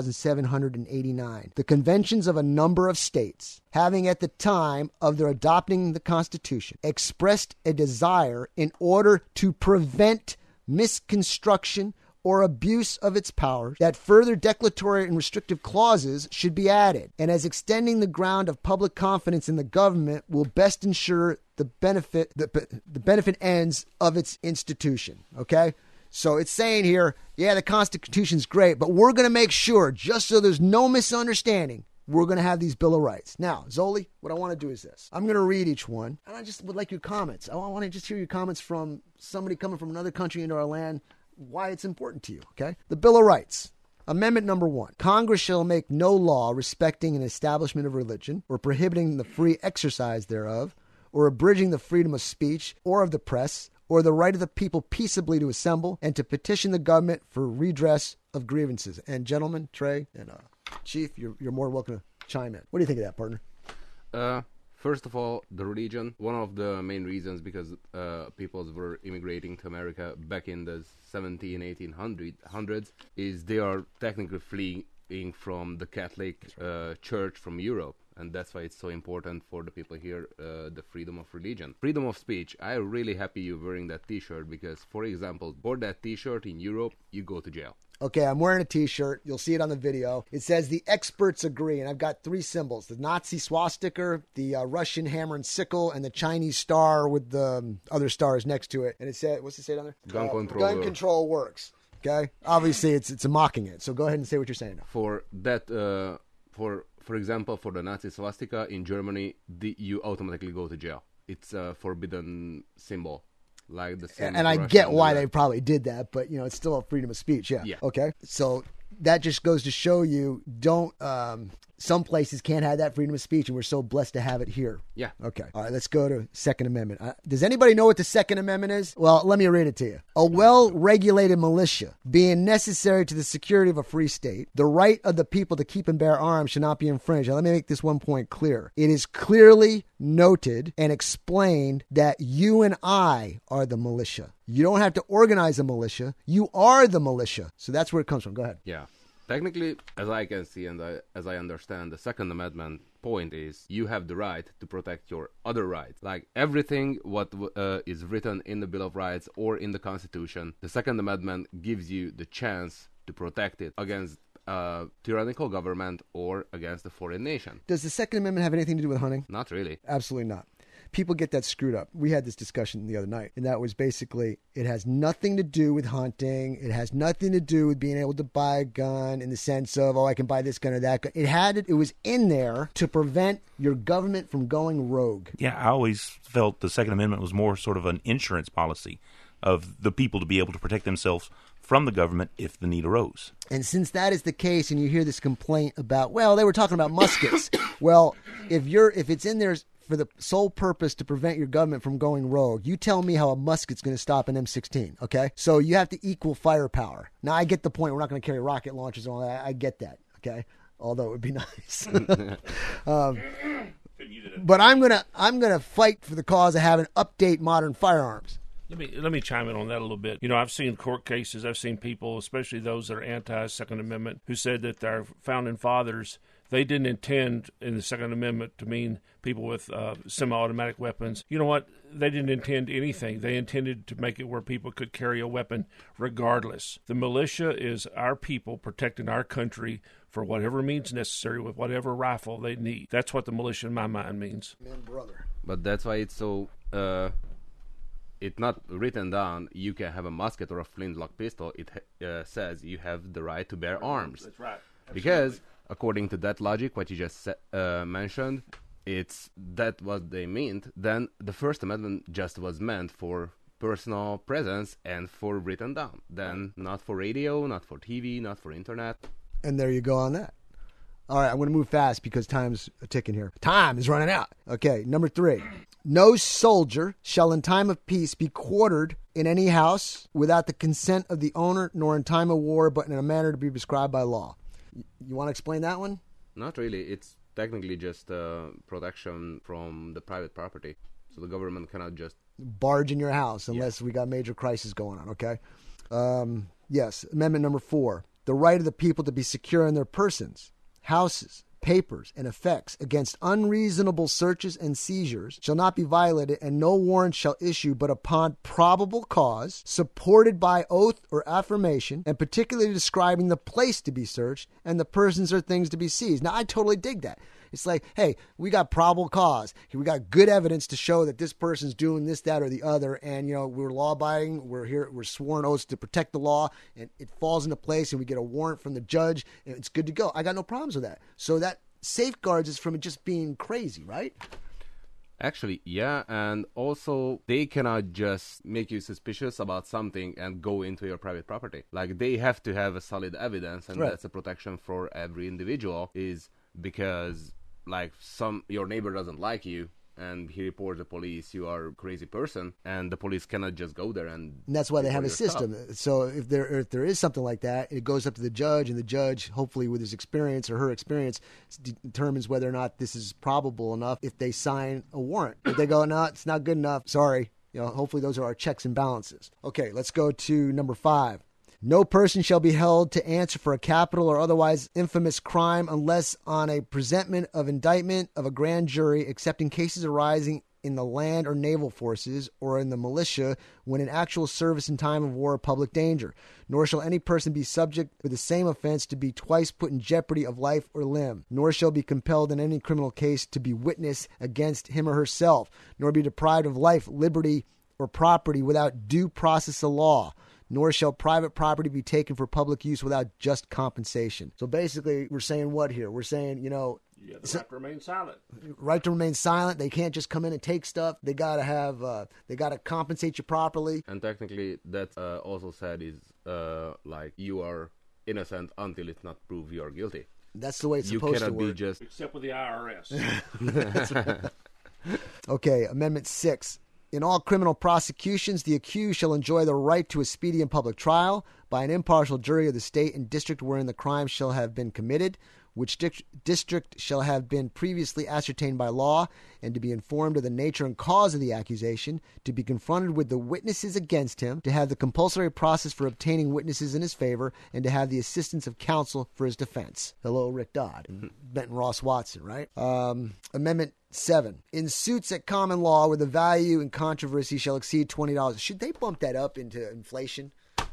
1789. The conventions of a number of states, having at the time of their adopting the Constitution, expressed a desire in order to prevent misconstruction or abuse of its powers, that further declaratory and restrictive clauses should be added, and as extending the ground of public confidence in the government will best ensure the benefit ends of its institution. Okay? So it's saying here, yeah, the Constitution's great, but we're going to make sure, just so there's no misunderstanding, we're going to have these Bill of Rights. Now, Zoli, what I want to do is this. I'm going to read each one, and I just would like your comments. I want to just hear your comments from somebody coming from another country into our land, why it's important to you, okay? The Bill of Rights. Amendment number 1. Congress shall make no law respecting an establishment of religion or prohibiting the free exercise thereof or abridging the freedom of speech or of the press or the right of the people peaceably to assemble and to petition the government for redress of grievances. And gentlemen, Trey and Chief, you're more welcome to chime in. What do you think of that, partner? First of all, the religion. One of the main reasons because peoples were immigrating to America back in the 1800s is they are technically fleeing from the Catholic Church from Europe. And that's why it's so important for the people here, the freedom of religion. Freedom of speech. I'm really happy you're wearing that t-shirt because, for example, for that t-shirt in Europe, you go to jail. Okay, I'm wearing a T-shirt. You'll see it on the video. It says the experts agree, and I've got 3 symbols: the Nazi swastika, the Russian hammer and sickle, and the Chinese star with the other stars next to it. And it said, what's it say down there? Gun control. Gun control works. Okay, obviously it's a mocking it. So go ahead and say what you're saying now. For that, for example, for the Nazi swastika in Germany, you automatically go to jail. It's a forbidden symbol. Like the same. And I get why they probably did that, but it's still a freedom of speech. Yeah. Okay. So that just goes to show you, some places can't have that freedom of speech, and we're so blessed to have it here. Yeah. Okay. All right, let's go to Second Amendment. Does anybody know what the Second Amendment is? Well, let me read it to you. A well-regulated militia, being necessary to the security of a free state, the right of the people to keep and bear arms shall not be infringed. Now, let me make this one point clear. It is clearly noted and explained that you and I are the militia. You don't have to organize a militia. You are the militia. So that's where it comes from. Go ahead. Yeah. Technically, as I can see and as I understand, the Second Amendment point is you have the right to protect your other rights. Like everything what is written in the Bill of Rights or in the Constitution, the Second Amendment gives you the chance to protect it against tyrannical government or against a foreign nation. Does the Second Amendment have anything to do with hunting? Not really. Absolutely not. People get that screwed up. We had this discussion the other night, and that was basically, it has nothing to do with hunting. It has nothing to do with being able to buy a gun in the sense of, I can buy this gun or that gun. It was in there to prevent your government from going rogue. Yeah, I always felt the Second Amendment was more sort of an insurance policy of the people to be able to protect themselves from the government if the need arose. And since that is the case, and you hear this complaint about, they were talking about muskets. Well, if it's in there for the sole purpose to prevent your government from going rogue, you tell me how a musket's going to stop an M16, okay? So you have to equal firepower. Now, I get the point. We're not going to carry rocket launchers and all that. I get that, okay? Although it would be nice. But I'm gonna fight for the cause of having update modern firearms. Let me chime in on that a little bit. I've seen court cases. I've seen people, especially those that are anti-Second Amendment, who said that their founding fathers, they didn't intend in the Second Amendment to mean people with semi-automatic weapons. You know what? They didn't intend anything. They intended to make it where people could carry a weapon regardless. The militia is our people protecting our country for whatever means necessary with whatever rifle they need. That's what the militia in my mind means. Man, brother. But that's why it's so... it's not written down you can have a musket or a flintlock pistol. It says you have the right to bear arms. That's right. Absolutely. Because according to that logic, what you just mentioned, it's that what they meant. Then the First Amendment just was meant for personal presence and for written down. Then not for radio, not for TV, not for internet. And there you go on that. All right, I'm going to move fast because time's ticking here. Time is running out. Okay, number 3. No soldier shall in time of peace be quartered in any house without the consent of the owner, nor in time of war, but in a manner to be prescribed by law. You want to explain that one? Not really. It's technically just protection from the private property. So the government cannot just barge in your house unless we got major crisis going on, okay? Yes, Amendment number 4. The right of the people to be secure in their persons, houses, papers, and effects against unreasonable searches and seizures shall not be violated, and no warrant shall issue but upon probable cause, supported by oath or affirmation, and particularly describing the place to be searched and the persons or things to be seized. Now, I totally dig that. It's like, hey, we got probable cause. We got good evidence to show that this person's doing this, that, or the other, and we're law-abiding. We're here. We're sworn oaths to protect the law, and it falls into place, and we get a warrant from the judge, and it's good to go. I got no problems with that. So that safeguards us from it just being crazy, right? Actually, yeah, and also they cannot just make you suspicious about something and go into your private property. Like, they have to have a solid evidence, and that's a protection for every individual, is because, like, your neighbor doesn't like you, and he reports the police, you are a crazy person, and the police cannot just go there and that's why they have a system. Stuff. So if there is something like that, it goes up to the judge, and the judge, hopefully with his experience or her experience, determines whether or not this is probable enough if they sign a warrant. If they go, no, it's not good enough, sorry. Hopefully those are our checks and balances. Okay, let's go to number 5. No person shall be held to answer for a capital or otherwise infamous crime unless on a presentment of indictment of a grand jury, except in cases arising in the land or naval forces or in the militia when in actual service in time of war or public danger. Nor shall any person be subject for the same offense to be twice put in jeopardy of life or limb. Nor shall be compelled in any criminal case to be witness against him or herself, nor be deprived of life, liberty, or property without due process of law. Nor shall private property be taken for public use without just compensation. So basically, we're saying what here? We're saying, You have the right to remain silent. Right to remain silent. They can't just come in and take stuff. They got to have, they got to compensate you properly. And technically, that's also said is like you are innocent until it's not proved you are guilty. That's the way it's supposed to work. You cannot be just... Except with the IRS. That's right. Okay, Amendment 6. In all criminal prosecutions, the accused shall enjoy the right to a speedy and public trial by an impartial jury of the state and district wherein the crime shall have been committed, which district shall have been previously ascertained by law, and to be informed of the nature and cause of the accusation, to be confronted with the witnesses against him, to have the compulsory process for obtaining witnesses in his favor, and to have the assistance of counsel for his defense. Hello, Rick Dodd and Benton Ross Watson, right? Amendment 7. In suits at common law where the value in controversy shall exceed $20. Should they bump that up into inflation?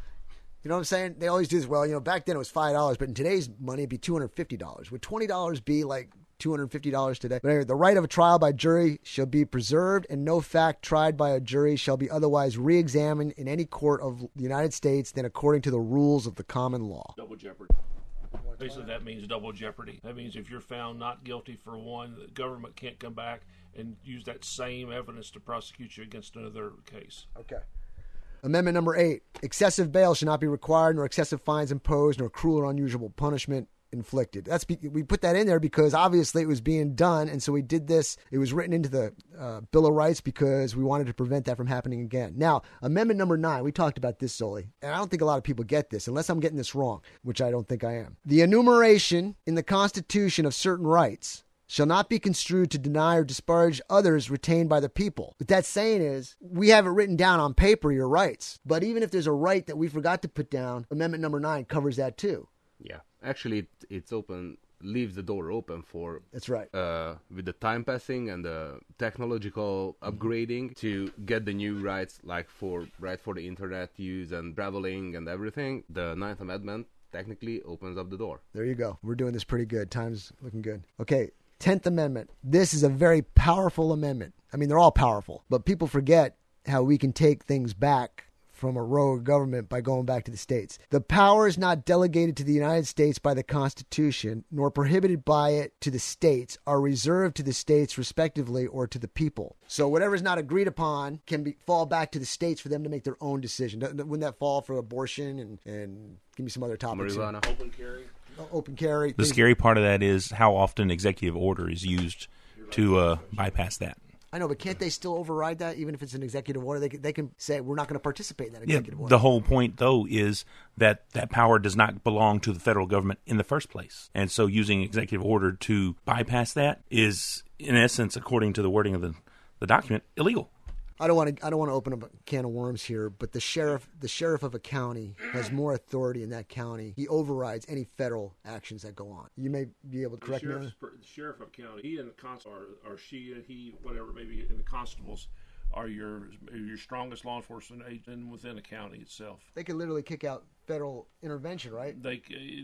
You know what I'm saying? They always do this. Well, back then it was $5, but in today's money it'd be $250. Would $20 be like $250 today? But anyway, the right of a trial by jury shall be preserved, and no fact tried by a jury shall be otherwise re-examined in any court of the United States than according to the rules of the common law. Double jeopardy. Basically, that means double jeopardy. That means if you're found not guilty for one, the government can't come back and use that same evidence to prosecute you against another case. Okay. Amendment number 8. Excessive bail should not be required, nor excessive fines imposed, nor cruel or unusual punishment inflicted. We put that in there because obviously it was being done, and so we did this. It was written into the Bill of Rights because we wanted to prevent that from happening again. Now, Amendment number 9, we talked about this, Zoli, and I don't think a lot of people get this, unless I'm getting this wrong, which I don't think I am. The enumeration in the Constitution of certain rights shall not be construed to deny or disparage others retained by the people. What that's saying is, we have it written down on paper, your rights. But even if there's a right that we forgot to put down, Amendment number 9 covers that too. Yeah, actually, it's open, leaves the door open for... That's right. With the time passing and the technological upgrading to get the new rights, like for the internet use and traveling and everything, the 9th Amendment technically opens up the door. There you go. We're doing this pretty good. Time's looking good. Okay. 10th Amendment. This is a very powerful amendment. I mean, they're all powerful, but people forget how we can take things back from a rogue government by going back to the states. The power is not delegated to the United States by the Constitution, nor prohibited by it to the states, are reserved to the states respectively or to the people. So whatever is not agreed upon can fall back to the states for them to make their own decision. Wouldn't that fall for abortion and give me some other topics? Marijuana. Open carry. Open carry. The scary part of that is how often executive order is used to bypass that. I know, but can't they still override that even if it's an executive order? They can say, we're not going to participate in that executive order. The whole point, though, is that power does not belong to the federal government in the first place. And so using executive order to bypass that is, in essence, according to the wording of the document, illegal. I don't want to open up a can of worms here, but the sheriff of a county has more authority in that county. He overrides any federal actions that go on. You may be able to correct me on that. The sheriff of a county, he and the constable, or she and he, whatever, maybe in the constables, are your strongest law enforcement agent within the county itself. They could literally kick out federal intervention, right? They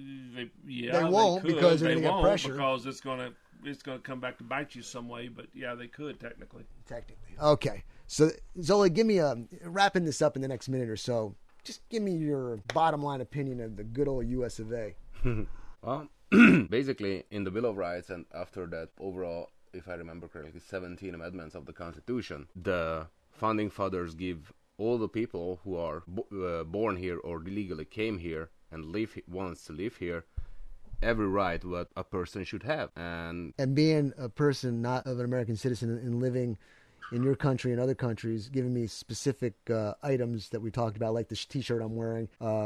won't because they're going to get pressure. Because it's going to come back to bite you some way. But yeah, they could technically. Okay. So Zoli, wrapping this up in the next minute or so, just give me your bottom line opinion of the good old U.S. of A. Well, basically, in the Bill of Rights and after that overall, if I remember correctly, 17 amendments of the Constitution, the founding fathers give all the people who are born here or illegally came here and wants to live here every right what a person should have. And being a person not of an American citizen and living in your country and other countries, giving me specific items that we talked about, like this T-shirt I'm wearing.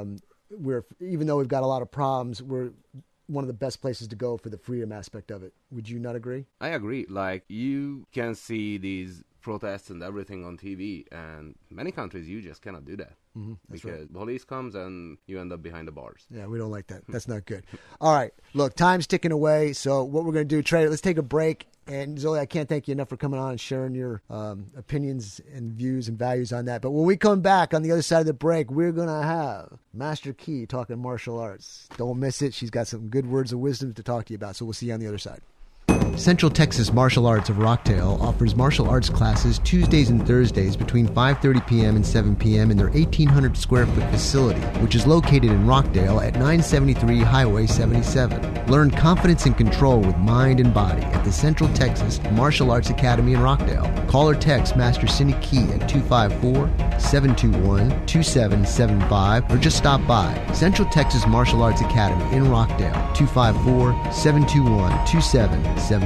Even though we've got a lot of problems, we're one of the best places to go for the freedom aspect of it. Would you not agree? I agree. Like, you can see these protests and everything on TV, and many countries you just cannot do that. Mm-hmm, because police comes and you end up behind the bars. Yeah, we don't like that. That's not good. All right, look, time's ticking away. So what we're going to do, Trey, let's take a break. And Zoe, I can't thank you enough for coming on and sharing your opinions and views and values on that. But when we come back on the other side of the break, we're going to have Master Key talking martial arts. Don't miss it. She's got some good words of wisdom to talk to you about. So we'll see you on the other side. Central Texas Martial Arts of Rockdale offers martial arts classes Tuesdays and Thursdays between 5:30 p.m. and 7 p.m. in their 1,800 square foot facility, which is located in Rockdale at 973 Highway 77. Learn confidence and control with mind and body at the Central Texas Martial Arts Academy in Rockdale. Call or text Master Cindy Key at 254-721-2775 or just stop by. Central Texas Martial Arts Academy in Rockdale, 254-721-2775.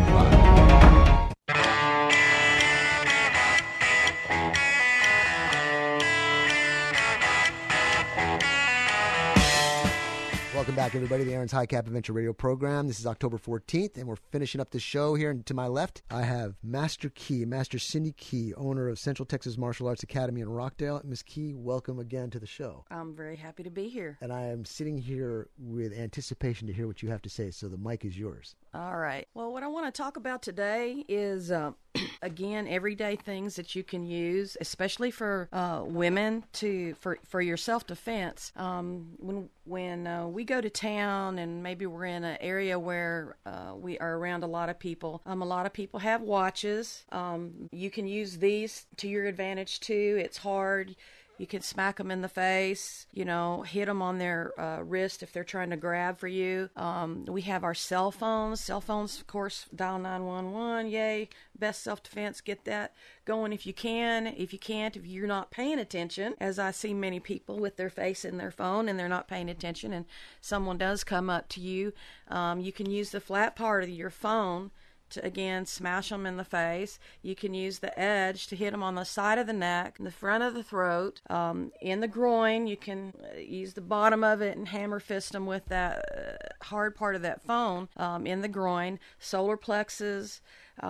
Welcome back, everybody, to the Aaron's High Cap Adventure Radio program. This is October 14th, and we're finishing up the show here. And to my left, I have Master Key, Master Cindy Key, owner of Central Texas Martial Arts Academy in Rockdale. Ms. Key, welcome again to the show. I'm very happy to be here. And I am sitting here with anticipation to hear what you have to say, so the mic is yours. All right. Well, what I want to talk about today is, again, everyday things that you can use, especially for women, for your self-defense. When we go to town and maybe we're in an area where we are around a lot of people have watches. You can use these to your advantage, too. It's hard. You can smack them in the face, hit them on their wrist if they're trying to grab for you. We have our cell phones. Cell phones, of course, dial 911. Yay. Best self-defense. Get that going if you can. If you can't, if you're not paying attention, as I see many people with their face in their phone and they're not paying attention and someone does come up to you, you can use the flat part of your phone to, again, smash them in the face. You can use the edge to hit them on the side of the neck, the front of the throat, in the groin. You can use the bottom of it and hammer fist them with that hard part of that phone in the groin, solar plexus.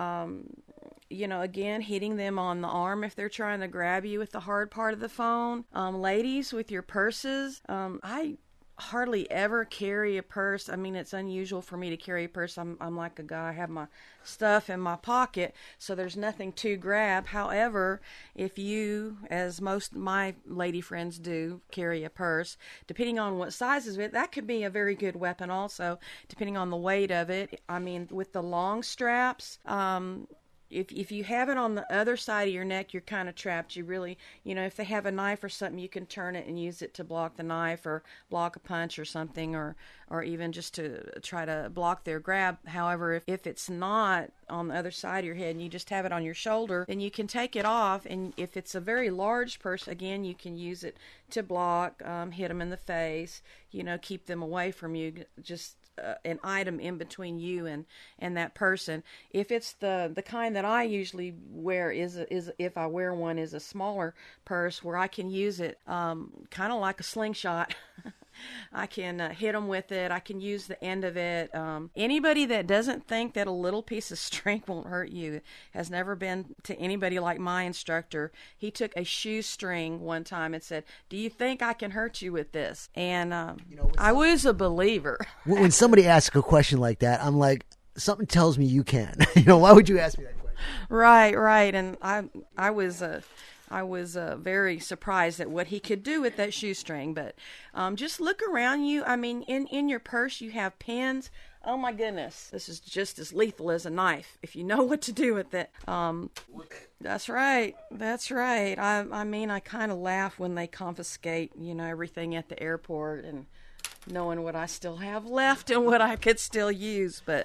Again, hitting them on the arm if they're trying to grab you with the hard part of the phone. Ladies, with your purses, I hardly ever carry a purse. I mean, it's unusual for me to carry a purse. I'm like a guy. I have my stuff in my pocket, so there's nothing to grab. However, if you, as most of my lady friends do, carry a purse, depending on what size of it, that could be a very good weapon also, depending on the weight of it. I mean, with the long straps, if you have it on the other side of your neck, you're kind of trapped. You really, if they have a knife or something, you can turn it and use it to block the knife or block a punch or something, or even just to try to block their grab. However, if it's not on the other side of your head and you just have it on your shoulder, then you can take it off. And if it's a very large purse, again, you can use it to block, hit them in the face, keep them away from you, just an item in between you and that person. If it's the kind that I usually wear is if I wear one, is a smaller purse where I can use it kind of like a slingshot. I can hit them with it. I can use the end of it. Anybody that doesn't think that a little piece of string won't hurt you has never been to anybody like my instructor. He took a shoestring one time and said, "Do you think I can hurt you with this?" And I was a believer. When somebody asks a question like that, I'm like, something tells me you can. Why would you ask me that question? Right. And I was very surprised at what he could do with that shoestring. But just look around you. I mean, in your purse, you have pins. Oh, my goodness. This is just as lethal as a knife if you know what to do with it. That's right. I mean, I kind of laugh when they confiscate, everything at the airport and knowing what I still have left and what I could still use. But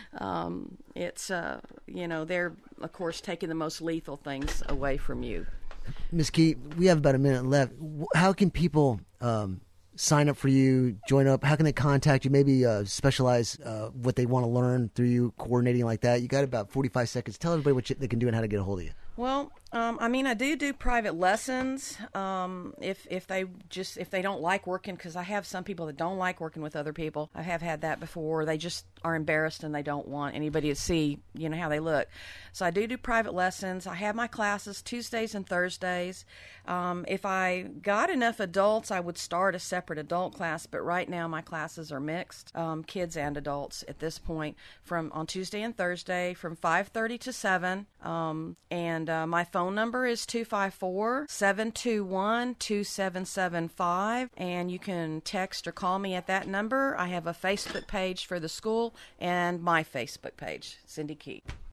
it's, they're, of course, taking the most lethal things away from you. Ms. Key, we have about a minute left. How can people sign up for you, join up? How can they contact you? Maybe specialize what they want to learn through you, coordinating like that. You got about 45 seconds. Tell everybody what they can do and how to get a hold of you. Well, I do private lessons. If they don't like working, because I have some people that don't like working with other people. I have had that before. They just are embarrassed and they don't want anybody to see, how they look. So I do private lessons. I have my classes Tuesdays and Thursdays. If I got enough adults, I would start a separate adult class. But right now my classes are mixed, kids and adults at this point, on Tuesday and Thursday from 5:30 to 7. And my phone number is 254-721-2775, and you can text or call me at that number. I have a Facebook page for the school and my Facebook page, Cindy Key.